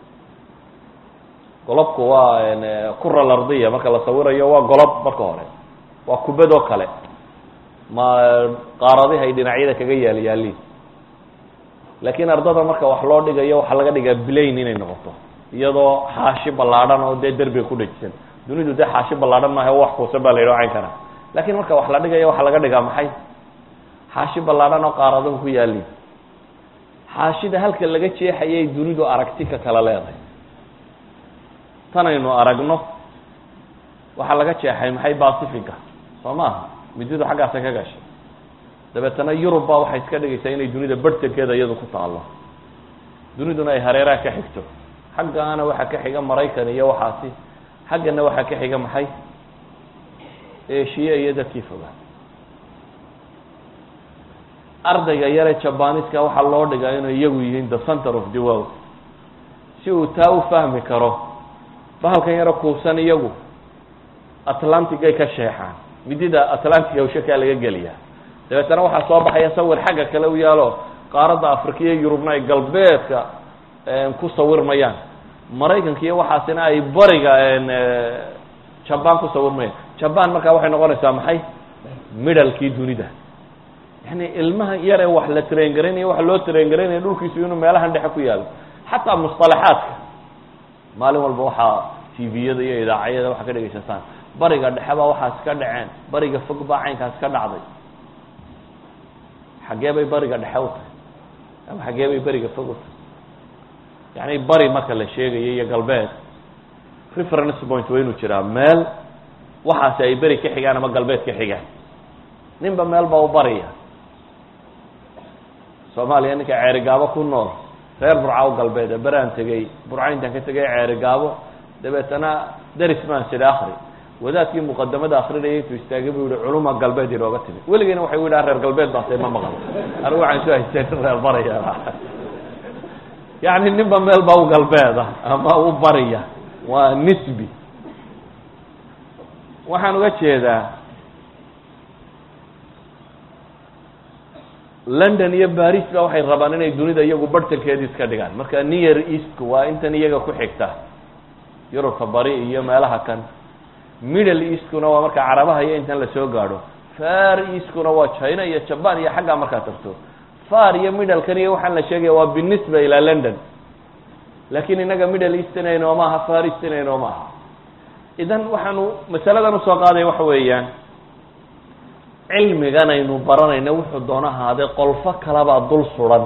golobku waa kura lardiya marka la sawirayo waa golob marka hore waa kubadoo kale ma qaaradihi ay dhinacyada kaga yaaliin laakiin ardada marka wax loo dhigayo waxaa laga dhigaa blain inay noqoto iyadoo xaashi ballaadhan oo dee derbiga ku dhajisan dunidu dee xaashi ballaadhan maaha wax kuusan baa la yidhi cayn kara laakiin marka wax la dhigayo waxaa laga dhigaa maxay xaashi ballaadhan oo qaaraduhu ku yaaliin xaashida halka laga jeexayay dunidu aragti ka kala leedahay tanaynu aragno waxaa laga jeexay maxay pacifica soo maaha mididu xaggaasay ka gashay dabeetana yurub baa waxay iska dhigaysaa inay dunida bartankeeda iyadu ku taalo duniduna ay hareeraha ka xigto xaggaana waxaa ka xiga maraykan iyo waxaasi xaggana waxaa ka xiga maxay eshiya iyo dadkii fogaa ardayga yare jabaniska waxaa loo dhigaa inay iyagu yihiin the center of the world si uu taa u fahmi karo bahalkan yaro kuubsan iyagu atlanticay ka sheexaan midida atlantica ushakaa laga geliyaa dabeetana waxaa soo baxaya sawir xagga kale u yaalo qaaradda africa iyo yurubna ay galbeedka ku sawirmayaan maraykanka iyo waxaasina ay bariga jaban ku sawirmayaan jaban markaa waxay noqonaysaa maxay midhalkii dunida yani ilmaha yare wax la train garaynayo waxa loo train garaynaya dhulkiisu inuu meelahan dhexe ku yaalo xataa musطalaxaadka maalin walba waxaa tviyada iyo idaacadyada waxa ka dhegaysataan bariga dhexe baa waxaas ka dhaceen bariga fog baa caynkaas ka dhacday xaggee bay bariga dhexe u tahay ama xaggee bay beriga fog u tahay yani bari marka la sheegayo iyo galbeed reference point waa inuu jiraa meel waxaasi ay beri ka xigaan ama galbeed ka xigaan ninba meel baa u bariya soomaaliya ninka ceerigaabo ku nool reer burcaw galbeed ee beraan tegey burcayntan ka tegay ceerigaabo dabeetana deris maan sida akri wadaadkii muqadamada akrinaya intuu istaagay buu yihi culuma galbeed inooga timid weligeyna waxay u yidhaha reer galbeed baasay ma maqlo anigu waxaan soo haysteen reer baraya yani ninba meel baa u galbeeda ama u bariya waa nisbi waxaan uga jeedaa london iyo baris ba waxay rabaan inay dunida iyagu bartankeedi iska dhigaan marka near eastku waa intan iyaga ku xigta yurubka bari iyo meelaha kan middle eastkuna waa marka carabaha iyo intan lasoo gaadho far eastkuna waa china iyo jaban iyo xaggaa markaa tagto far iyo middle kan iyo waxaan la sheegaya waa binisba ilaa london lakin inaga middle eastna inooma aha far eastna inooma aha idan waxaanu masaladan usoo qaadaya waxa weeyaan cilmigan aynu baranayna wuxuu doona ahaadee qolfo kalebaa dul suran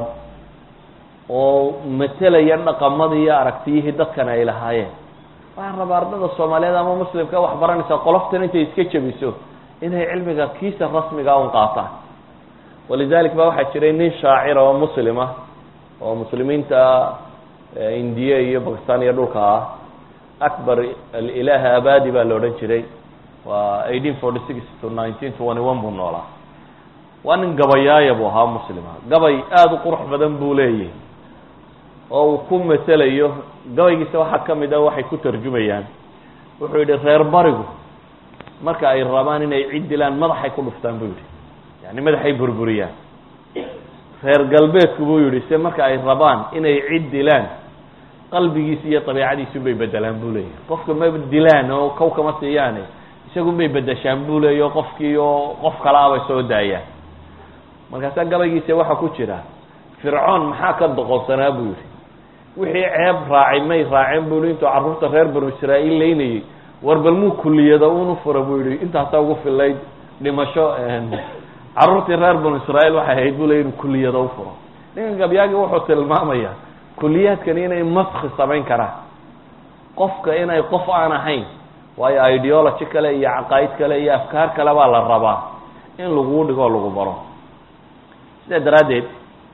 oo matelaya dhaqamadii iyo aragtiyihii dadkan ay lahaayeen waxaan rabaa ardada soomaaliyeed ama muslimka wax baranaysaa qoloftan intay iska jebiso inay cilmiga kiisa rasmiga un qaataan walidalik ba waxaa jiray nin shaacira oo muslima oo muslimiinta indiya iyo bakistan iyo dhulka ah akbar alilah abadi baa la odhan jiray waa 1846 to 1921 buu noolaa waa nin gabayaaya buu ahaa muslima gabay aada u qurux badan buu leeyahay oo uu ku matelayo gabaygiisa waxaa ka mid a waxay ku tarjumayaan wuxuu yidhi reer barigu marka ay rabaan inay cid dilaan madaxay ku dhuftaan buu yidhi yani madaxay burburiyaan reer galbeedku buu yidhi se marka ay rabaan inay cid dilaan qalbigiisi iyo dabiicadiisu bay bedelaan buu leeyahy qofka ma dilaan oo kow kama siiyaane isagun bay bedeshaan buu leeyahy oo qofkii oo qof kala abay soo daayaan markaasaa gabaygiisa waxaa ku jira fircoon maxaa ka doqonsanaa buu yidhi wixii ceeb raacay may raaceen buu yidhi intuu carruurta reer banu israa'iil leynayay war bal muu kuliyada unu fura buu yidhi intaasaa ugu filayd dhimasho carruurtii reer banu israa'iil waxay ahayd buu leey inuu kuliyada u furo ninkan gabyaagii wuxuu tilmaamaya kuliyaadkani inay maski samayn karaan qofka inay qof aan ahayn waayo ideology kale iyo caqaa'id kale iyo afkaar kale baa la rabaa in laguu dhigo o lagu baro sidaa daraaddeed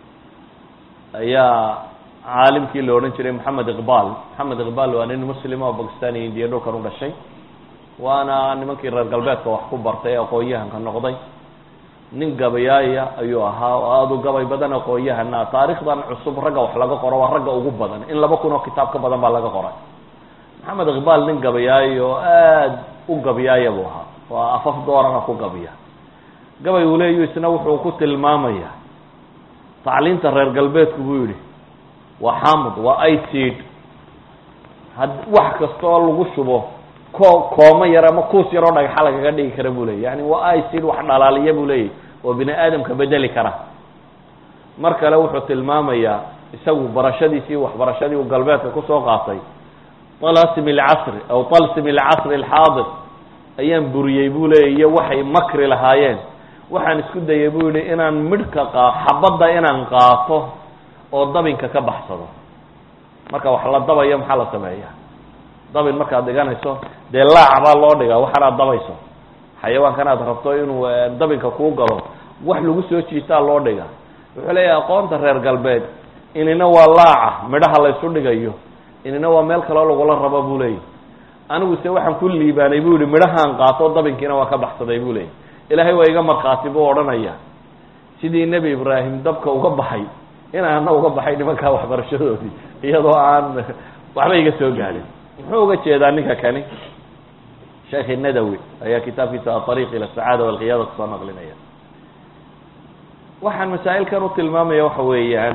ayaa caalimkii la odhan jiray maxamed iqbal waa nin muslima oo bakistan iyo indiya dhulkan u dhashay waana nimankii reer galbeedka wax ku bartay ee aqoon-yahanka noqday nin gabayaaya ayuu ahaa oo aada u gabay badan aqoon-yahana taarikhdan cusub ragga wax laga qoro waa ragga ugu badan in 2,000 oo kitaab ka badan baa laga qoray maxamed iqbal nin gabayaaya oo aada u gabayaaya buu ahaa waa afaf doorana ku gabiya gabay uu leeyu isna wuxuu ku tilmaamaya tacliinta reer galbeedku buu yidhi waa xamud waa icid wax kasta oo lagu shubo kooma yar ama kuus yaroo dhagaxa lagaga dhigi kara buu leeyay yani waa icid wax dhalaaliya buu leeyahy oo bini aadamka bedeli kara mar kale wuxuu tilmaamayaa isagu barashadiisii waxbarashadii uu galbeedka kusoo qaatay talsim alcasri aw talsim alcasri alxaadir ayaan buriyey buu leeyay iyo waxay makri lahaayeen waxaan isku dayay buu yihi inaan midhka xabadda inaan qaato oo dabinka ka baxsado marka wax la dabayo maxaa la sameeyaa dabin markaad dhiganayso dee laac baa loo dhigaa waxaanaad dabayso xayawaankan aad rabto inuu dabinka kuu galo wax lagu soo jiitaa loo dhiga wuxuu leeyahay aqoonta reer galbeed inina waa laaca midhaha la ysu dhigayo inina waa meel kaloo lagula rabo buu leeyahy anigu se waxaan ku liibaanay buu yihi midhahaan qaato dabinkiina waa ka baxsaday buu leeyahy ilaahay waa iga markhaati buu odhanaya sidii nebi ibraahim dabka uga baxay inaana uga baxay nimankaa waxbarashadoodii iyadoo aan waxba iga soo gaadhin muxuu uga jeedaa ninka kani sheekh nadawi ayaa kitaabkiisa aariiq ila sacaada walqiyaada kusoo naqlinaya waxaan masaa'ilkan u tilmaamaya waxa weeyaan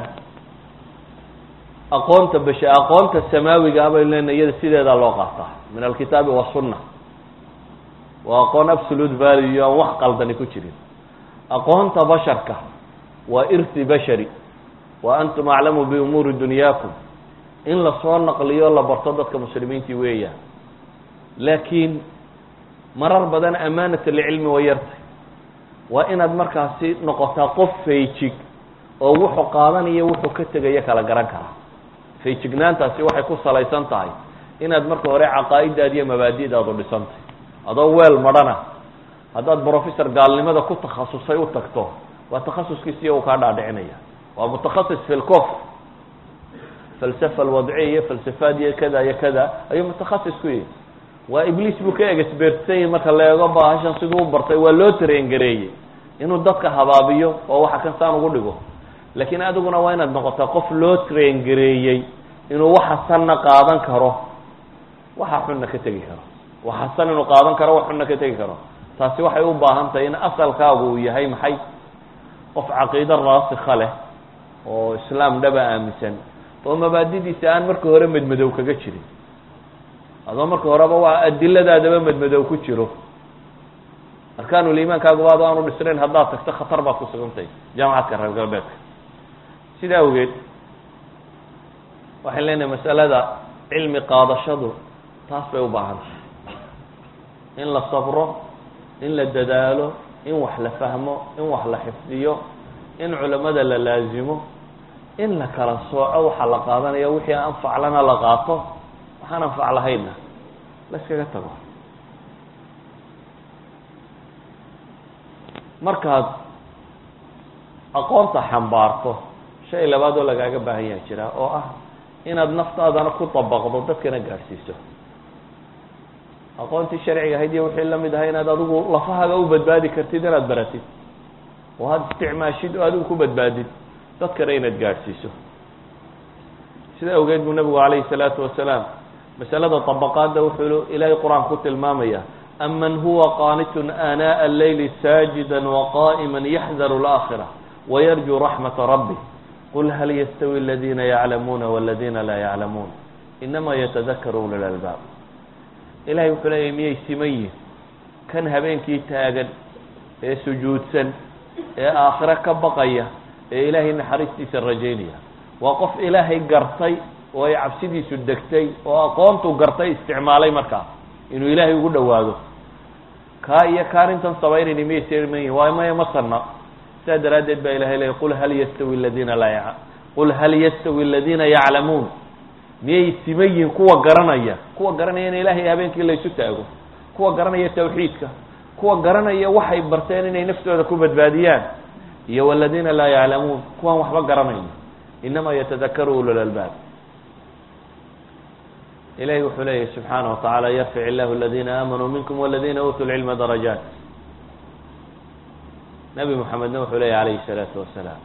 aqoonta samaawiga baynu leenahay iyada sideedaa loo qaataa min alkitaabi wasunna waa aqoon absolute value aan wax qaldani ku jirin aqoonta basharka waa irsi bashari wa antum aclamu biumuuri dunyaakum in lasoo naqliyo la barto dadka muslimiintii weeyaan laakiin marar badan amaanat alcilmi way yartay waa inaad markaasi noqotaa qof faejig oo wuxuu qaadanayo wuxuu ka tegayo kala garan kara faejignaantaasi waxay ku salaysan tahay inaad marka hore caqaa'idaad iyo mabaadi'daadu dhisantay adoo weel madhana haddaad professor gaalnimada ku takhasusay u tagto waa takhasuskiisiiyo uu kaa dhaadhicinaya waa mutakhasis fi lkufr falsafa alwadciya iyo falsafaad iyo kada iyo kada ayuu mutakhasis ku yihi waa ibliis buu ka egesbeertay marka la eego baahashan siduu u bartay waa loo tareengareeyey inuu dadka habaabiyo oo waxa kan saan ugu dhigo laakiin adiguna waa inaad noqotaa qof loo train gareeyey inuu waxa sanna qaadan karo waxa xunna ka tegi karo waxa san inuu qaadan karo wax xunna ka tegi karo taasi waxay u baahan tahay in asalkaagu uu yahay maxay qof caqiido raasikha leh oo islaam dhaba aaminsan oo mabaadidiisa aan marka hore madmadow kaga jirin adoo marka horeba waa adiladaadaba madmadow ku jiro arkaanul iimaankaagu waa aanu dhisnayn haddaad tagto khatar baad ku sugantay jaamacadka reer galbeedka sidaa awgeed waxaan leenahay masalada cilmi qaadashadu taas bay u baahan tahay in la sabro in la dadaalo in wax la fahmo in wax la xifdiyo in culamada la laazimo in la kala sooco waxa la qaadanayo wixii anfac lana la qaato waxaan anfac lahayna la iskaga tago markaad aqoonta xambaarto shay labaad oo lagaaga baahan yahay jira oo ah inaad naftaadana ku dabaqdo dadkana gaadhsiiso aqoontii sharciga ahayd iyo wixii lamid ahay inaad adigu lafahaaga u badbaadi kartid inaad baratid oo had isticmaashid oo adigu ku badbaadid dadkana inaad gaadhsiiso sida awgeed buu nabigu calayhi salaatu wasalaam masalada dabaqaadda wuxuu ilaahay qur-aan ku tilmaamaya aman huwa qaanitun aanaa alleyli saajidan waqa'iman yaxdaru alaakhira wayarjuu raxmata rabbih qul hal yastawi aladiina yaclamuuna waladiina laa yaclamuun inama yatadakaru ulul albaab ilahay wuxuu leeyahy miyay siman yihin kan habeenkii taagan ee sujuudsan ee aakhire ka baqaya ee ilaahay naxariistiisa rajaynaya waa qof ilaahay gartay oo ay cabsidiisu degtay oo aqoontu gartay isticmaalay markaa inuu ilaahay ugu dhawaado kaa iyo kaanintan samaynayni miyay siman yihin waa maya ma sanna sidaa daraaddeed baa ilahay leeyahy qul hal yastawi aladiina yaclamuun miyay siman yihin kuwa garanaya in ilaahay habeenkii laysu taago kuwa garanaya tawxiidka kuwa garanaya waxay barteen inay naftooda ku badbaadiyaan iyo waladiina laa yaclamuun kuwaan waxba garanayn inama yatadakaru ulul albaab ilahay wuxuu leeyahy subxaana watacaala yarfic illahu aladiina aamanuu minkum waladiina uutuu lcilma darajaat nabi moxamedna wuxuu leeyahy calayhi الsalaatu wasalaam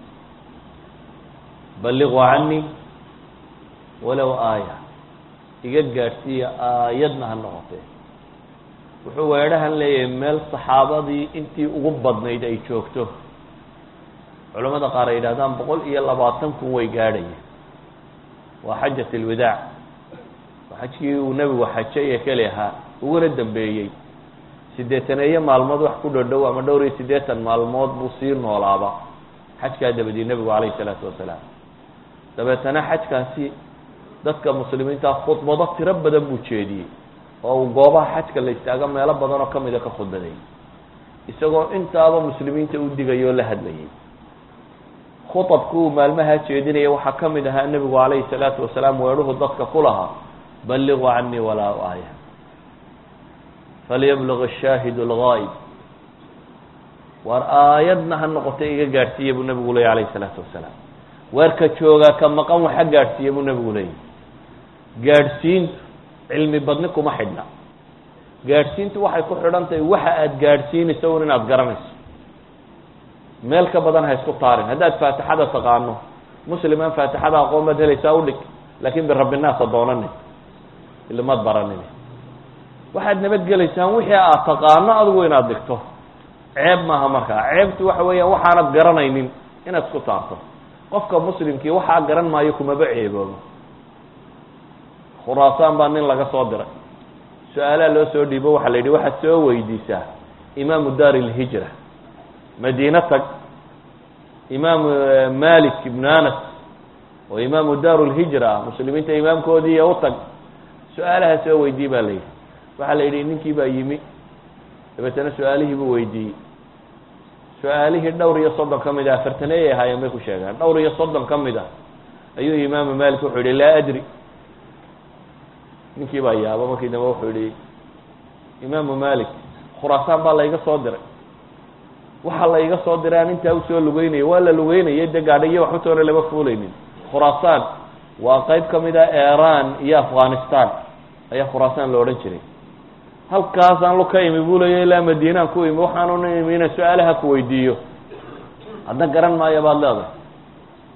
balliquu canii walow aaya iga gaadhsiiya aayadna ha noqotee wuxuu weedhahan leeyahay meel saxaabadii intii ugu badnayd ay joogto culamada qaar ay yidhahdaan 120 kun way gaadhayeen waa xajat alwadaac waa xajkii uu nebigu xajay ee keli ahaa uguna dambeeyey 80 maalmood wax ku dhodhow ama dhowr iyo 80 maalmood buu sii noolaaba xajkaa dabadii nebigu calayhi salaatu wasalaam dabeetana xajkaasi dadka muslimiinta khudbado tiro badan buu jeediyey oo uu goobaha xajka la istaago meelo badan oo kamida ka khudbaday isagoo intaaba muslimiinta u digayoo la hadlayay khutabku uu maalmaha jeedinaya waxaa ka mid ahaa nebigu calayhi salaatu wasalaam weedhuhu dadka ku lahaa balliquu canii walaa aaya falyablig ashaahidu algaa'ib waar aayadna ha noqotay iga gaadhsiiya buu nebigu leeyay calayhi salaatu wasalaam weerka joogaa ka maqan waxa gaadhsiiya buu nebigu leeyay gaadhsiintu cilmi badni kuma xidhna gaadhsiintu waxay ku xidhan tahay waxa aada gaadhsiinayso un inaad garanayso meel ka badan ha isku taarin haddaad faatixada taqaano muslim aan faatixada aqoon baad helaysaa u dhig laakiin birabbinaasa doonanin ilmaad baranin waxaad nabadgelaysaan wixii aad taqaano adigu inaad dhigto ceeb maaha markaa ceebtu waxa weeyaan waxaanad garanaynin inaad isku taarto qofka muslimkii waxaa garan maayo kumaba ceeboobo khuraasaan baa nin laga soo diray su-aalaha loo soo dhiibo waxaa la yidhi waxaad soo weydiisaa imaamu daari ilhijra madiina tag imaamu malik ibnu anas oo imaamu daaru lhijra ah muslimiinta imaamkoodii u tag su-aalaha soo weydii baa la yidhi waxaa la yidhi ninkii baa yimi dabeetana su-aalihii buu weydiiyey su-aalihii dhowr iyo 30 ka mid ah 40 ay ahaayeen bay ku sheegaan dhowr iyo 30 ka mid ah ayuu imaamu malik wuxuu yihi laa adri ninkii baa yaabo markii dambe wuxuu yihi imaamu malik khuraasaan baa layga soo diray waxaa layga soo diray aan intaa usoo lugeynayay waa la lugeynayay de gaadhayo waxutoona lama fuulaynin khuraasaan waa qayb ka mid ah iran iyo afghanistan ayaa khuraasaan la odhan jiray halkaasaan lu ka imi buu leeya ilaa madiinaan ku imi waxaanuna imi inaan su-aalaha ku weydiiyo hadda garan maayo baad leedahay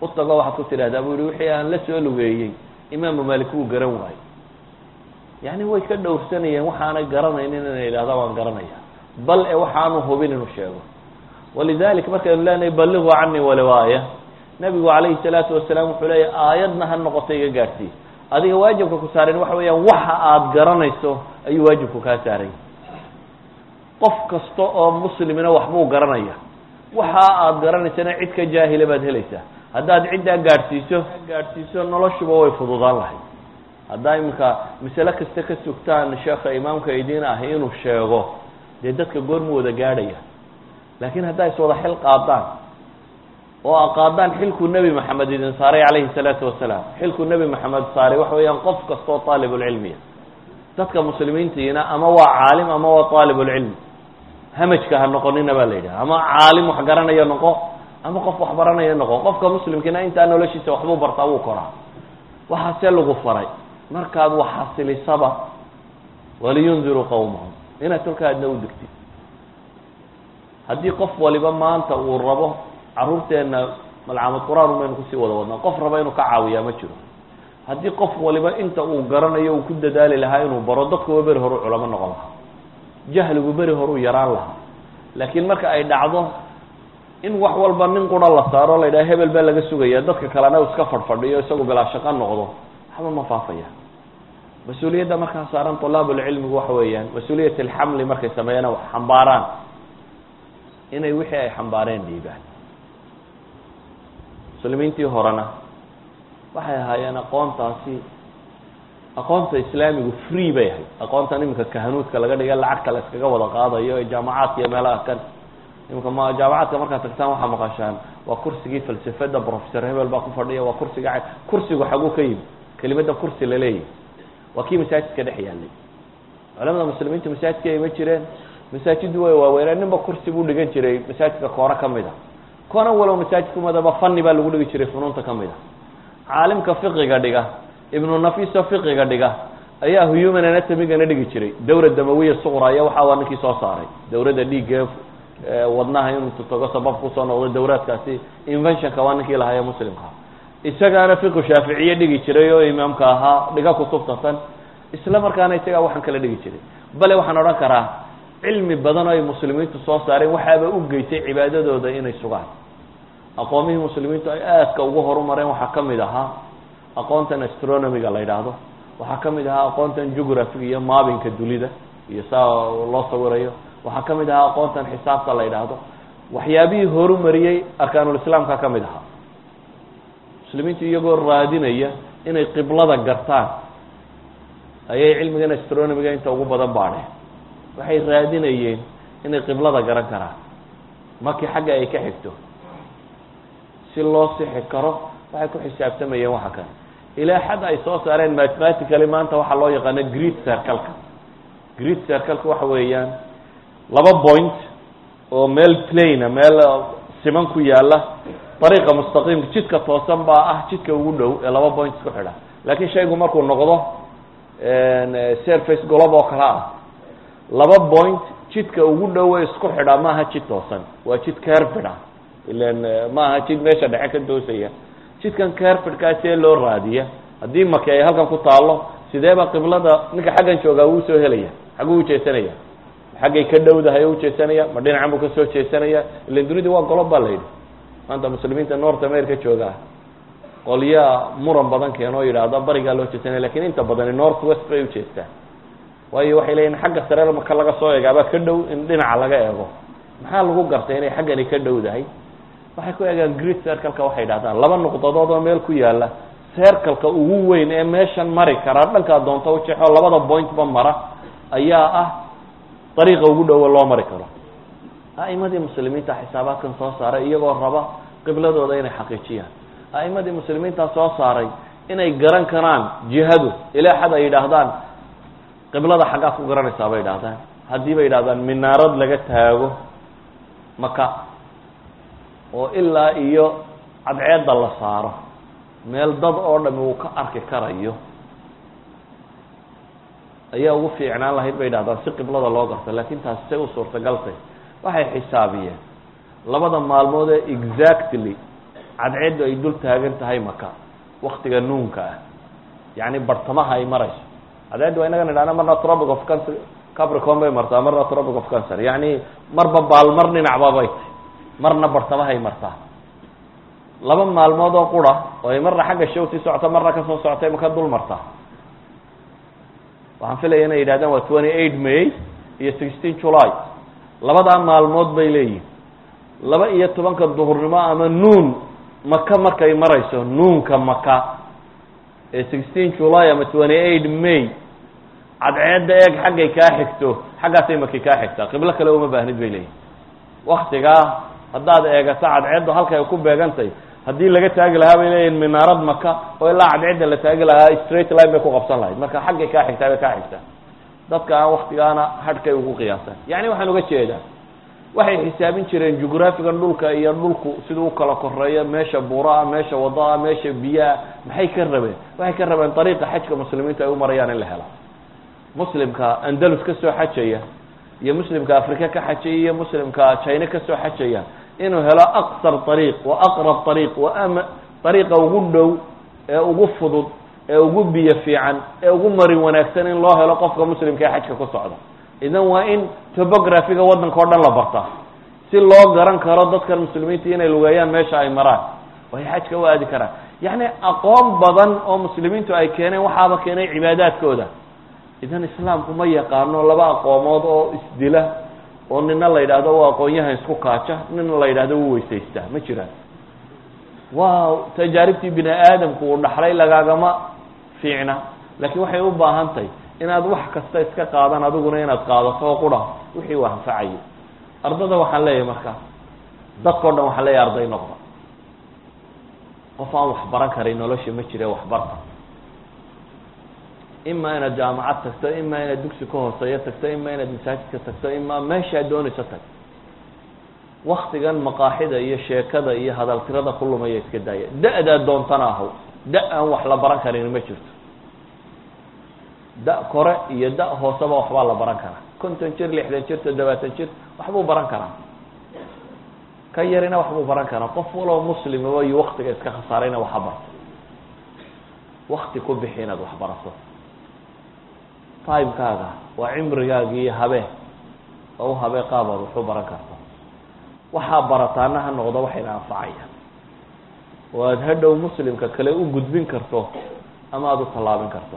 u tago waxaad ku tidhahdaa buu yihi wixii aan la soo lugeeyey imaamu malik wuu garan waayo. yani way ka dhowrsanayeen waxaanay garanaynin inay idhahda waan garanaya, bal e waxaanu hubin inuu sheego. walidalik markaynu leenahay balligu cani waliwaaya, nabigu calayhi salaatu wasalaam wuxuu leeyahy aayadna ha noqoto iga gaadhsii. adiga waajibka ku saaran waxa weeyaan waxa aad garanayso ayuu waajibku kaa saaray. qof kasta oo muslimina waxbuu garanaya, waxa aad garanaysana cid ka jaahila baad helaysaa. haddaad ciddaa gaadhsiiso noloshuba way fududaan lahay. haddaa iminka masale kasta ka sugtaan sheekha imaamka idiin ah inuu sheego, dee dadka goormu wada gaadhaya. laakiin haddaa iswada xil qaadaan oo qaadaan xilkuu nebi maxamed idin saaray calayhi salaatu wasalaam, xilkuu nebi maxamed saaray waxa weeyaan qof kastoo taalibulcilmiya. dadka muslimiintiina ama waa caalim ama waa taalibulcilmi, hamajka ha noqonina baa la yidhaha. ama caalim wax garanaya noqo ama qof wax baranaya noqo. qofka muslimkiina intaa noloshiisa waxbuu bartaa wuu koraa. waxaase lagu faray markaad wax xasilisaba waliyundiruu qawmahum, inaad tolkaadna u degtid. haddii qof waliba maanta uu rabo, carruurteenna malcamad qur-aan umaynu kusii wada wadnaa, qof raba inuu ka caawiyaa ma jiro. haddii qof waliba inta uu garanayo uu ku dadaali lahaa inuu baro, dadkuba beri horu culamo noqon lahaa, jahligu beri horuu yaraan lahaa. laakiin marka ay dhacdo in wax walba nin qura la saaro la yidhaha hebel baa laga sugaya, dadka kalena u iska fadhfadhiyo isagu bilaa shaqo noqdo, waxba ma faafaya. mas-uuliyadda markaa saaran طulaabulcilmigu waxa weeyaan mas-uuliyat alxamli markay sameeyana wax xambaaraan, inay wixii ay xambaareen dhiibaan. muslimiintii horena waxay ahaayeen aqoonta islaamigu free bay ahayd. aqoontan iminka kahanuudka laga dhiga lacagta la iskaga wada qaadayo ee jaamacaadka iyo meelaha kan, iminka jaamacaadka markaad tagtaan waxaa maqashaan waa kursigii falsafada professor hebel baa ku fadhiya, waa kursigu xaguu ka yimi. kelimada kursi la leeyahy waa kii masaajidka dhex yaallay. culamada muslimiinta masaajidka ay ma jireen, masaajidu way waaweyneen, ninba kursi buu dhigan jiray masaajidka koora ka mid a. koona walow masaajidkumadaba fani baa lagu dhigi jiray funuunta ka mid a. caalimka fiqiga dhiga, ibnu nafiso fiqiga dhiga ayaa human anatomygana dhigi jiray. dawra damawiya suqra ayaa waxa waa ninkii soo saaray. dawradda dhiigga wadnaha inuu tago sabab kusoo noqdo, dawraadkaasi inventionka waa ninkii lahaye muslimka. isagaana fiqu shaaficiye dhigi jiray oo imaamka ahaa, dhiga kutubtatan, isla markaana isagaa waxaan kala dhigi jiray. bale waxaan odhan karaa cilmi badan oo ay muslimiintu soo saareen waxaaba u geysay cibaadadooda inay sugaan. aqoomihii muslimiintu ay aadka ugu horumareen waxaa ka mid ahaa aqoontan astronomiga la yidhaahdo, waxaa ka mid ahaa aqoontan geographiga iyo maabinka dunida iyo saa loo sawirayo, waxaa ka mid ahaa aqoontan xisaabta la yidhaahdo. waxyaabihii horumariyey arkaanulislaamka ka mid ahaa. muslimiintu iyagoo raadinaya inay qiblada gartaan ayay cilmigan astronomiga inta ugu badan baadheen. waxay raadinayeen inay qiblada garan karaan markii xagga ay ka xigto, si loo sixi karo waxay ku xisaabtamayeen waxa kale. ilaa xad ay soo saareen mathematically maanta waxaa loo yaqaano great circle-ka. great circle-ka waxa weeyaan 2 point oo meel plane, meel siman ku yaala, dariiqa mustaqiimka jidka toosan baa ah jidka ugu dhow ee 2 point isku xidha. laakiin shaygu markuu noqdo surface globe oo kala ah, 2 point jidka ugu dhow ee isku xidha maaha jid toosan, waa jid curved ah. ilaan maaha jid meesha dhexe ka doosaya. jidkan curvedkaasee loo raadiya. haddii maki ay halkan ku taalo, sideeba qiblada ninka xaggan joogaa wuu soo helaya, xagguu u jeesanaya, xaggay ka dhowdahay u jeesanaya, ma dhinacan buu ka soo jeesanaya. ilaan dunida waa golob baa la yidhi. maanta muslimiinta north america joogaa qolyaa muran badan keeno oo yidhaahda barigaa loo jeesanaya, lakiin inta badani north west bay u jeestaan. waayo waxay leeyihin xagga sare marka laga soo eegaaba ka dhow in dhinaca laga eego. maxaa lagu gartay inay xaggani ka dhowdahay? waxay ku eegaan great circle-ka. waxay dhahdaan 2 nuqdadood oo meel ku yaala, circle-ka ugu weyn ee meeshan mari karaa dhankaa doonta u jeexo 2 point-ba mara ayaa ah dariiqa ugu dhowo loo mari karo. a'imadii muslimiinta xisaabaadkan soo saaray iyagoo raba qibladooda inay xaqiijiyaan. a'imadii muslimiinta soo saaray inay garan karaan jihadu, ilaa xad ay yidhaahdaan qiblada xaggaad ku garanaysaa bay yidhahdaan. haddii bay yidhahdaan minaarad laga taago maka oo ilaa iyo cadceedda la saaro, meel dad oo dhami uu ka arki karayo, ayaa ugu fiicnaan lahayd bay yidhahdaan si qiblada loo garto. laakiin taasi say u suurtagaltay, waxay xisaabiyeen 2 maalmood ee exactly cadceeddu ay dul taagan tahay maka waktiga nuunka ah yani bartamaha ay marayso cadceeddu waa inaga nidhahna marna tropic of cancer capricorn bay martaa marna tropic of cancer yani marba baalmar dhinacba bay tahy marna bartamaha ay martaa laba maalmood oo qura oo ay marna xagga shawti socota marna kasoo socotay maka dul martaa waxaan filaya inay yidhahdaan waa 28 May iyo 16 July labadaa maalmood bay leeyihin 12 duhurnimo ama nuun maka markay marayso nuunka maka ee 16 July ama 28 May cadceedda eeg xaggay kaa xigto xaggaasay maki kaa xigtaa qiblo kale uma baahnid bay leeyihin waktigaa haddaad eegato cadceeddu halkay ku beegantay haddii laga taagi lahaa bay leeyihin minaarad maka oo ilaa cadceedda la taagi lahaa straight line bay ku qabsan lahayd marka xaggay kaa xigtaa bay kaa xigtaa dadka aan waktigaana hadhkay ugu qiyaasaan yani waxaan uga jeedaa waxay xisaabin jireen jugraafigan dhulka iyo dhulku siduu u kala koreeyo meesha buuraa meesha wadaa meesha biyaa maxay ka rabeen waxay ka rabeen dariiqa xajka muslimiinta ay u marayaan in la helo muslimka andalus ka soo xajaya iyo muslimka afrika ka xajaya iyo muslimka china ka soo xajaya inuu helo aqsar ariiq wa aqrab ariiq wa ariiqa ugu dhow ee ugu fudud ee ugu biyo fiican ee ugu marin wanaagsan in loo helo qofka muslimka ee xajka ku socda idan waa in topographiga waddanka o dhan la bartaa si loo garan karo dadkan muslimiinta inay lugeeyaan meesha ay maraan oo ay xajka u aadi karaan yacni aqoon badan oo muslimiintu ay keeneen waxaaba keenay cibaadaadkooda idan islaamku ma yaqaano laba aqoomood oo isdila oo nina la yidhaahdo waa aqoonyahan isku kaaja nina la yidhaahdo wuu weysaystaa ma jiraan waa tajaaribtii bini aadamku uu dhaxlay lagaagama fiicna laakiin waxay u baahan tahay inaad wax kasta iska qaadan adiguna inaad qaadato oo qura wixii waa anfacayay ardada waxaan leeyahay markaa dadkao dhan waxaan leeyahay arday noqda qof aan wax baran karay nolosha ma jire waxbarta ima inaad jaamacad tagto ima inaad dugsi ka hooseeyo tagto ima inaad masaajidka tagto ima meeshaad doonayso tag waktigan maqaaxida iyo sheekada iyo hadaltirada ku lumaya iska daaya da-daad doontana ahaw da aan wax la baran karin ma jirto da kore iyo da hooseba waxbaa la baran karaa 50 jir 60 jir 70 jir waxbuu baran karaa ka yarina waxbuu baran karaa qof waloo muslim iyo waktiga iska khasaarayna waxa barto wakti ku bixi inaad wax barato taybkaaga waa cimrigaaga iyo habeen oo habeen qaabaad wuxuu baran karto waxaa barataana ha noqdo waxayna anfacaya waad hadhow muslimka kale u gudbin karto ama aad u tallaabin karto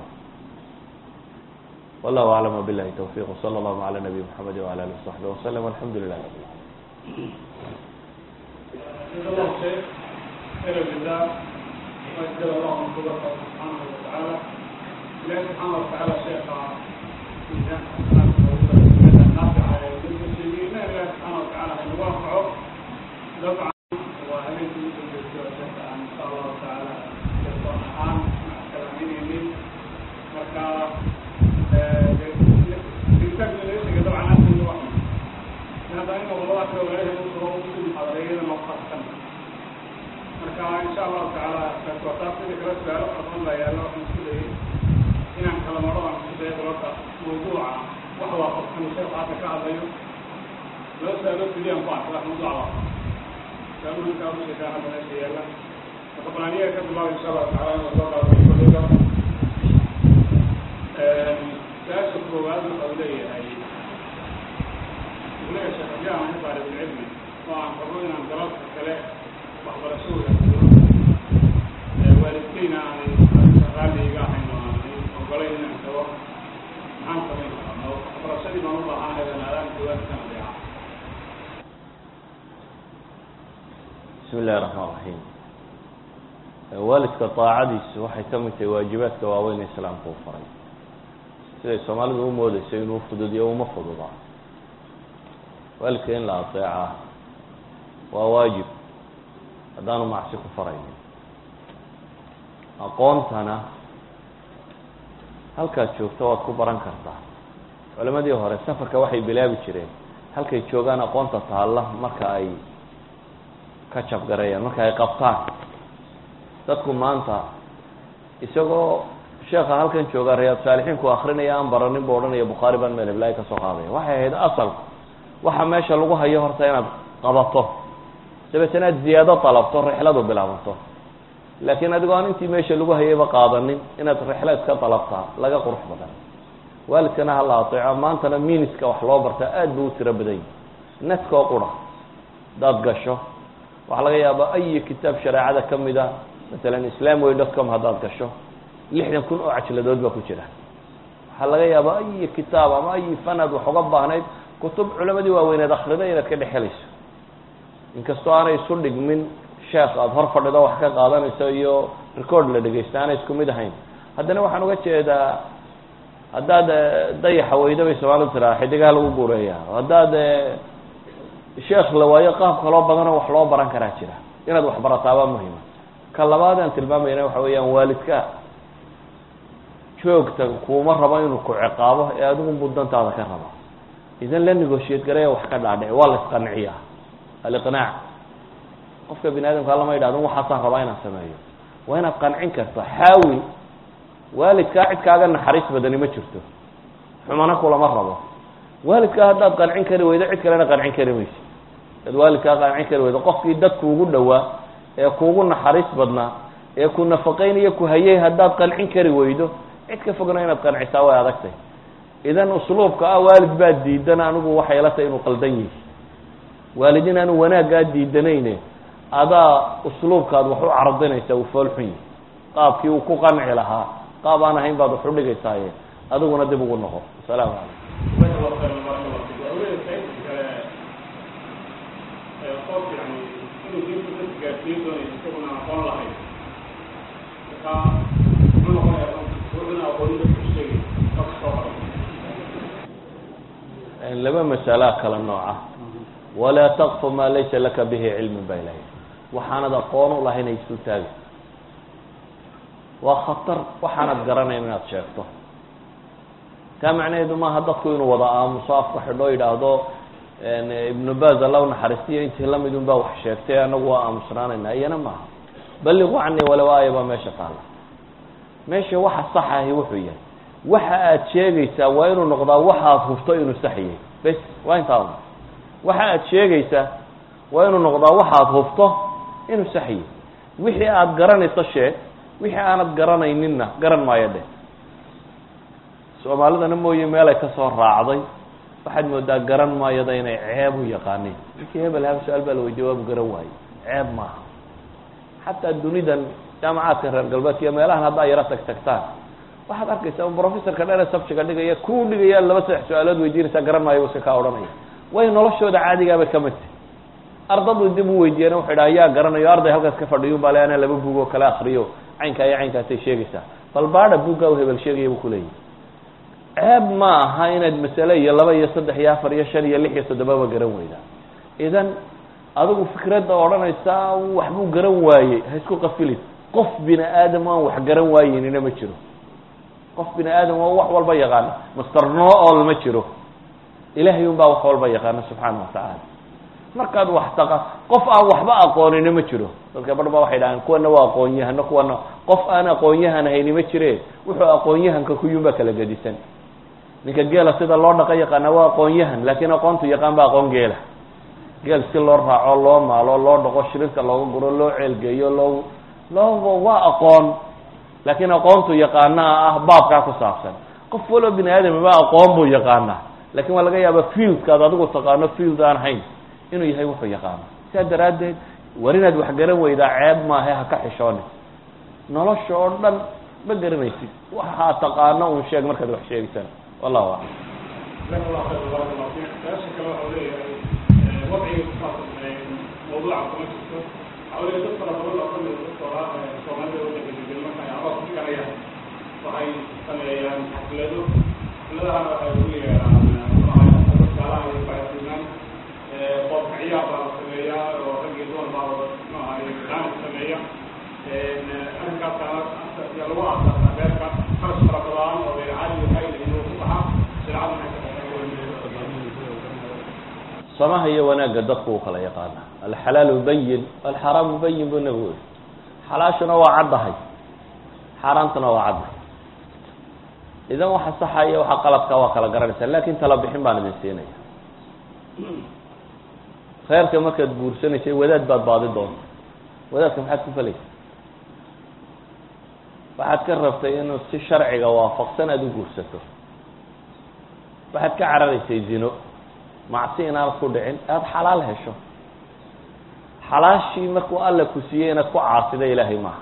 والله أعلم بالله التوفيق وصلى الله على نبي محمد وعلى آله وصحبه وسلم والحمد لله رب العالمين. الله شيخ خير الجزاء وجزاه الله من قدرته سبحانه وتعالى. الله سبحانه وتعالى شيخ ميزان حسنات موجودة نافعة للمسلمين الله سبحانه وتعالى أن يوفقه دفعا وأمين ان شاء الله تعالى يكون الآن مع كلامين من مركز إن شاء الله تعالى توقفت ذكر السؤال أظن لا يلا مسؤولي إن عن كلام الله مسؤولي دراسة موضوع وهو خصوصا الشيخ عاتك هذا يوم لو سألت لي أنفع راح موضوع واحد سألوا لك أول شيء كان هذا الشيء يلا طبعا هي كتب الله إن شاء الله تعالى وزارة الكلية لا شكر هذا القولية أي ولا شيخ جاء عن طالب العلم وعن قبولنا عن دراسة الكلام وأخبر سورة والدينا عن غالي قاحين وقلينا سوا عن طريق أخبر سيدي من الله عن هذا الآن دوات كان بيعا. بسم الله الرحمن الرحيم. والدك طاعديس waxay kamid tahay waajibaadka waaweyn ee islaamku u faray sida Soomaalidu u moodayso inuu fududiyo uma fududa walka in la ateeca waa waajib haddaanu macsi ku faraynin aqoontana halkaad joogto waad ku baran kartaa culimadii hore safarka waxay bilaabi jireen halkay joogaan aqoonta taalla marka ay ka jabgarayaan marka ay qabtaan dadku maanta isagoo sheekha halkan jooga riyaad saalixiin ku akhrinaya aan baranin buu odhanaya bukhaari baan meel iblaahi ka soo qaadaya waxay ahayd asalku waxa meesha lagu hayo horta inaad qabato si dabeetana aad ziyaado dalabto rixladu bilaabato laakiin adigoo aan intii meesha lagu hayayba qaadanin inaad rixlo iska dalabtaa laga qurux badan waalidkana ha la ateeco maantana miniska wax loo bartaa aad buu u tiro badan yahay netka oo qura hadaad gasho waxaa laga yaabaa ayi kitaab shareecada ka mid a masalan islamway.com haddaad gasho 60,000 oo cajladood baa ku jira waxaa laga yaabaa ayi kitaab ama ayi fanad wax uga baahnayd kutub culamadii waaweyneed akhriday inaad ka dhexelayso inkastoo aanay isu dhigmin sheekh aada hor fadhido wax ka qaadanayso iyo record la dhegaysta aanay isku mid ahayn haddana waxaan uga jeedaa haddaad dayaxa weydo bay soomaalidu tiraa xidigaha lagu guureeya haddaad sheekh la waayo qaab kaloo badanoo wax loo baran karaa jira inaad wax barataabaa muhima ka labaad aan tilmaamayna waxa weeyaan waalidka joogta kuuma rabo inuu ku ciqaabo ee adigu muddantaada ka rabo idan la negotiate gareeya wax ka dhaadhici waa la isqanciyaa aliqnaac qofka bini aadamka lama yidhahdo waxaasaan rabaa inaan sameeyo waa inaad qancin karto xaawil waalidkaa cid kaaga naxariis badani ma jirto xumana kulama rabo waalidkaa haddaad qancin kari weydo cid kalena qancin kari mayso ad waalidkaa qancin kari weydo qofkii dadku ugu dhowaa ee kuugu naxariis badnaa ee ku nafaqaynayo ku hayay haddaad qancin kari weydo cid ka fogna inaad qancisaa way adagtay idan usluubka ah waalid baa diidan anigu waxay la tahay inuu qaldan yihi waalidin aanu wanaaggaa diidanayne adaa usluubkaad wax u cardinaysa uu foolxun yihi qaabkii uu ku qanci lahaa qaab aan ahayn baad wax u dhigaysaaye adiguna dib ugu noqo asalaamu calaykum laba masala kala nooca walaa taqfu maa laysa laka bihi cilmin baa ilahay waxaanad aqoon u lahayn ay isu taagi waa khatar waxaanad garanayn inaad sheegto taa macnaheedu maaha dadku inuu wada aamuso afka xidhoo yidhaahdo ibnu baz alla u naxariistiyo intii lamid un baa wax sheegtay anagu waa aamusnaanayna iyana maaha balliquu canii walow aaya baa meesha taala meesha waxa sax ahi wuxuu yahay waxa aad sheegaysaa waa inuu noqdaa waxaad hubto inuu sax yahay bes waa intaa waxa aad sheegaysaa waa inuu noqdaa waxaad hubto inuu sax yahay wixii aad garanayso sheeg wixii aanad garanayninna garan maayo dheh soomaalidana mooye meel ay ka soo raacday waxaad moodaa garan maayada inay ceeb u yaqaaniin ninkii hebel haba su-aal baa la weydiye waabu garan waaye ceeb maaha xataa dunidan jaamacaadka reer galbeedka iyo meelahan haddaa yaro tagtagtaan waxaad arkaysaa professorka dheere sabjiga dhigaya kuu dhigaya 2-3 su-aalood weydiinaysaa garan maayo iska kaa odhanaya way noloshooda caadigaaba ka midtay ardadu dib u weydiiyana wuxuu idhaha yaa garanayo arday halkaas ka fadhiyo baa le anaa 2 buug oo kale akriyo caynkaa iyo caynkaasay sheegaysaa bal baadha buuggaa u hebel sheegaya buu kuleeyahy ceeb ma aha inaad masale iyo 2 iyo 3 iyo 4 iyo 5 iyo 6 iyo 7 garan weydaa idan adigu fikradda odhanaysa waxbuu garan waayey ha isku qafilid qof bini aadam aan wax garan waayeynina ma jiro qof bini aadam oo wax walba yaqaana master no all ma jiro ilaahay un baa wax walba yaqaana subxaana watacaala markaad wax taqa qof aan waxba aqoonina ma jiro dadka badh ba waxay dhahaan kuwana waa aqoon-yahano kuwana qof aan aqoon-yahan hayni ma jire wuxuu aqoon-yahanka kuyuunbaa kala gedisan ninka geela sida loo dhaqa yaqaana waa aqoon-yahan laakiin aqoontu yaqaan ba aqoon geela geel si loo raaco loo maalo loo dhaqo shirinta looga guro loo ceelgeeyo loo waa aqoon laakiin aqoontu yaqaanaa ah baabkaa ku saabsan qof walo bini aadam ba aqoon buu yaqaanaa laakiin waa laga yaaba fieldkaad adigu taqaano field aan hayn inuu yahay wuxuu yaqaano sidaa daraaddeed war inaad wax garan weydaa ceeb maahe ha ka xishooni nolosha oo dhan ma garanaysid waxaa taqaano un sheeg markaad wax sheegaysaan wallahu aclam موضوع كونكتو حوالي دكتور أقول أقول دكتور سومالي ولا كذي ما كان يعرف كذا يعني فهاي كان يعني حفلته لا أقول يا صراحة بعد زمان واقعية بعض السمية وتجدون بعض ما هي كلام السمية أنا كنت يا لواء أبيك خرج رمضان وبالعالي وهاي اللي هو صحة العالم samaha iyo wanaagga dadku u kala yaqaana alxalaalu bayin alxaraamu bayin buu nabigu yiri xalaashuna waa caddahay xaaraantuna waa caddahay idan waxa saxaya waxa qaladka waa kala garanaysaa laakiin tala bixin baan idin siinaya reerka markaad guursanaysay wadaad baad baadi doonta wadaadka maxaad ku falaysa waxaad ka rabtay inuu si sharciga waafaqsan aada u guursato waxaad ka cararaysay zino macsi inaanad ku dhicin aada xalaal hesho xalaashii markuu alle ku siiyey inaad ku caasida ilaahay maaha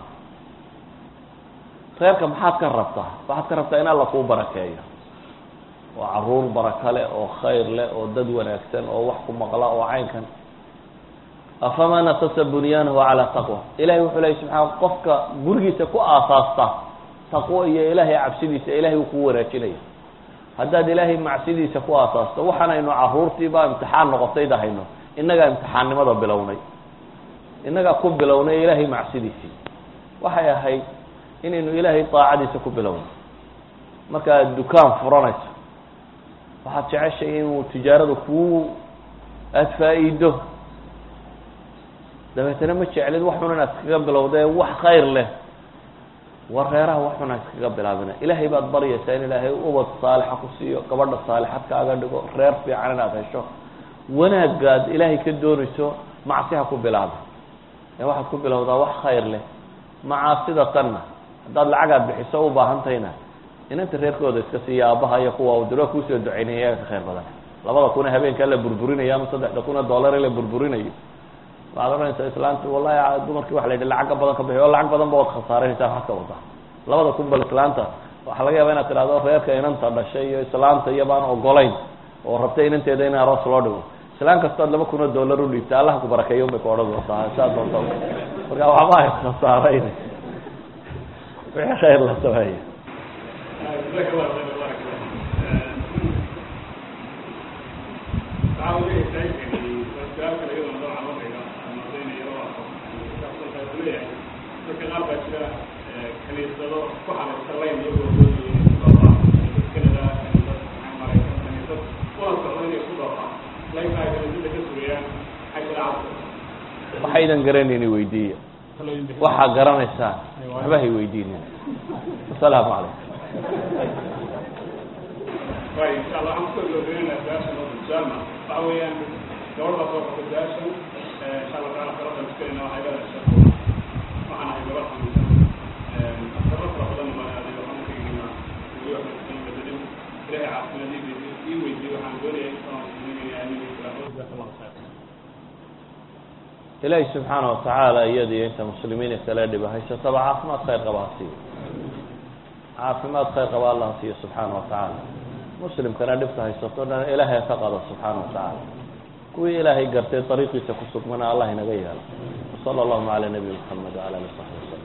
reerka maxaad ka rabtaa waxaad ka rabtaa in alla kuu barakeeyo oo caruur baraka leh oo khayr leh oo dad wanaagsan oo wax ku maqla oo caynkan afaman asasa bunyaanahu calaa taqwa ilahay wuxuu leeyay subxaana qofka gurigiisa ku aasaasta taqwo iyo ilaahay cabsidiisa ilahay uu ku wanaajinaya haddaad ilaahay macsidiisa ku aasaasto waxaanaynu caruurtiibaa imtixaan noqotay dahayno innagaa imtixaannimada bilownay innagaa ku bilownay ilaahay macsidiisii waxay ahayd inaynu ilaahay daacadiisa ku bilowno markaad dukaan furanayso waxaad jeceshay inuu tijaarada kuu aada faa-iido dabeetana ma jeclid wax xun inaad iskaga bilowdee wax khayr leh war reeraha wax xun iskaga bilaabina ilaahay baad baryaysaa in ilaahay ubad saalixa ku siiyo gabadha saalixad kaaga dhigo reer fiican inaad hesho wanaagaad ilaahay ka doonayso macsi ha ku bilaaba ee waxaad ku bilowdaa wax khayr leh macaasida tanna haddaad lacagaad bixiso u baahantayna inanta reerkooda iska siiya aabbaha iyo kuwa u diro kuusoo ducaynaya iyaga ka khayr badan 2,000 habeenkaa la burburinayo ama $3,000 la burburinayo waxaad oranaysaa islaanta wallahi dumarkii waxa la yidhi lacag badan ka bixi oo lacag badan ba wad khasaaranaysaa waxaad ka wadaa 2,000 bal islaanta waxaa laga yaabaa inaad tidhahdo reerka inanta dhashay iyo islaanta iyo baan ogolayn oo rabtay inanteeda in aroos loo dhigo islaan kastaad $2,000 u dhiibta allah ku barakeeyo bay ka odhan doontaa saa doonta marka waxba ay khasaarayn wixii khayr la sameeyo waxaydan garanayni weydiiya waxaa garanaysaa waxba hay weydiinin asalaamu calaykum insha allah waxaan kusoo gabagabeynaa su-aashan oo dulsaarna waxa weeyaan gabadha soo qabta su-aashan insha allah taala kala damskarayna waxay leedahay sheeko waxaan ahay gabadh xanuunsan asaro fara badan baan aaday waxaan ukaygina weli wax nasan badalin ilaahay caafimaadiisa ii weydiiyey waxaan doonayay inaan muslimiin aniga jazakallahu khayr ilaahay subxaana watacaala iyadiyo inta muslimiina kale dhiba haysataba caafimaad khayr qaba ha siiyo caafimaad khayr qaba allah ha siiyo subxaana watacaala muslimkana dhibka haysato dhan ilaahay ka qado subxaana watacaala kuwii ilaahay gartay dariiqiisa ku sugmana allah inaga yeelo wasala allahuma cala nabiyi muxamed wacala alihi wasaxbi wasalam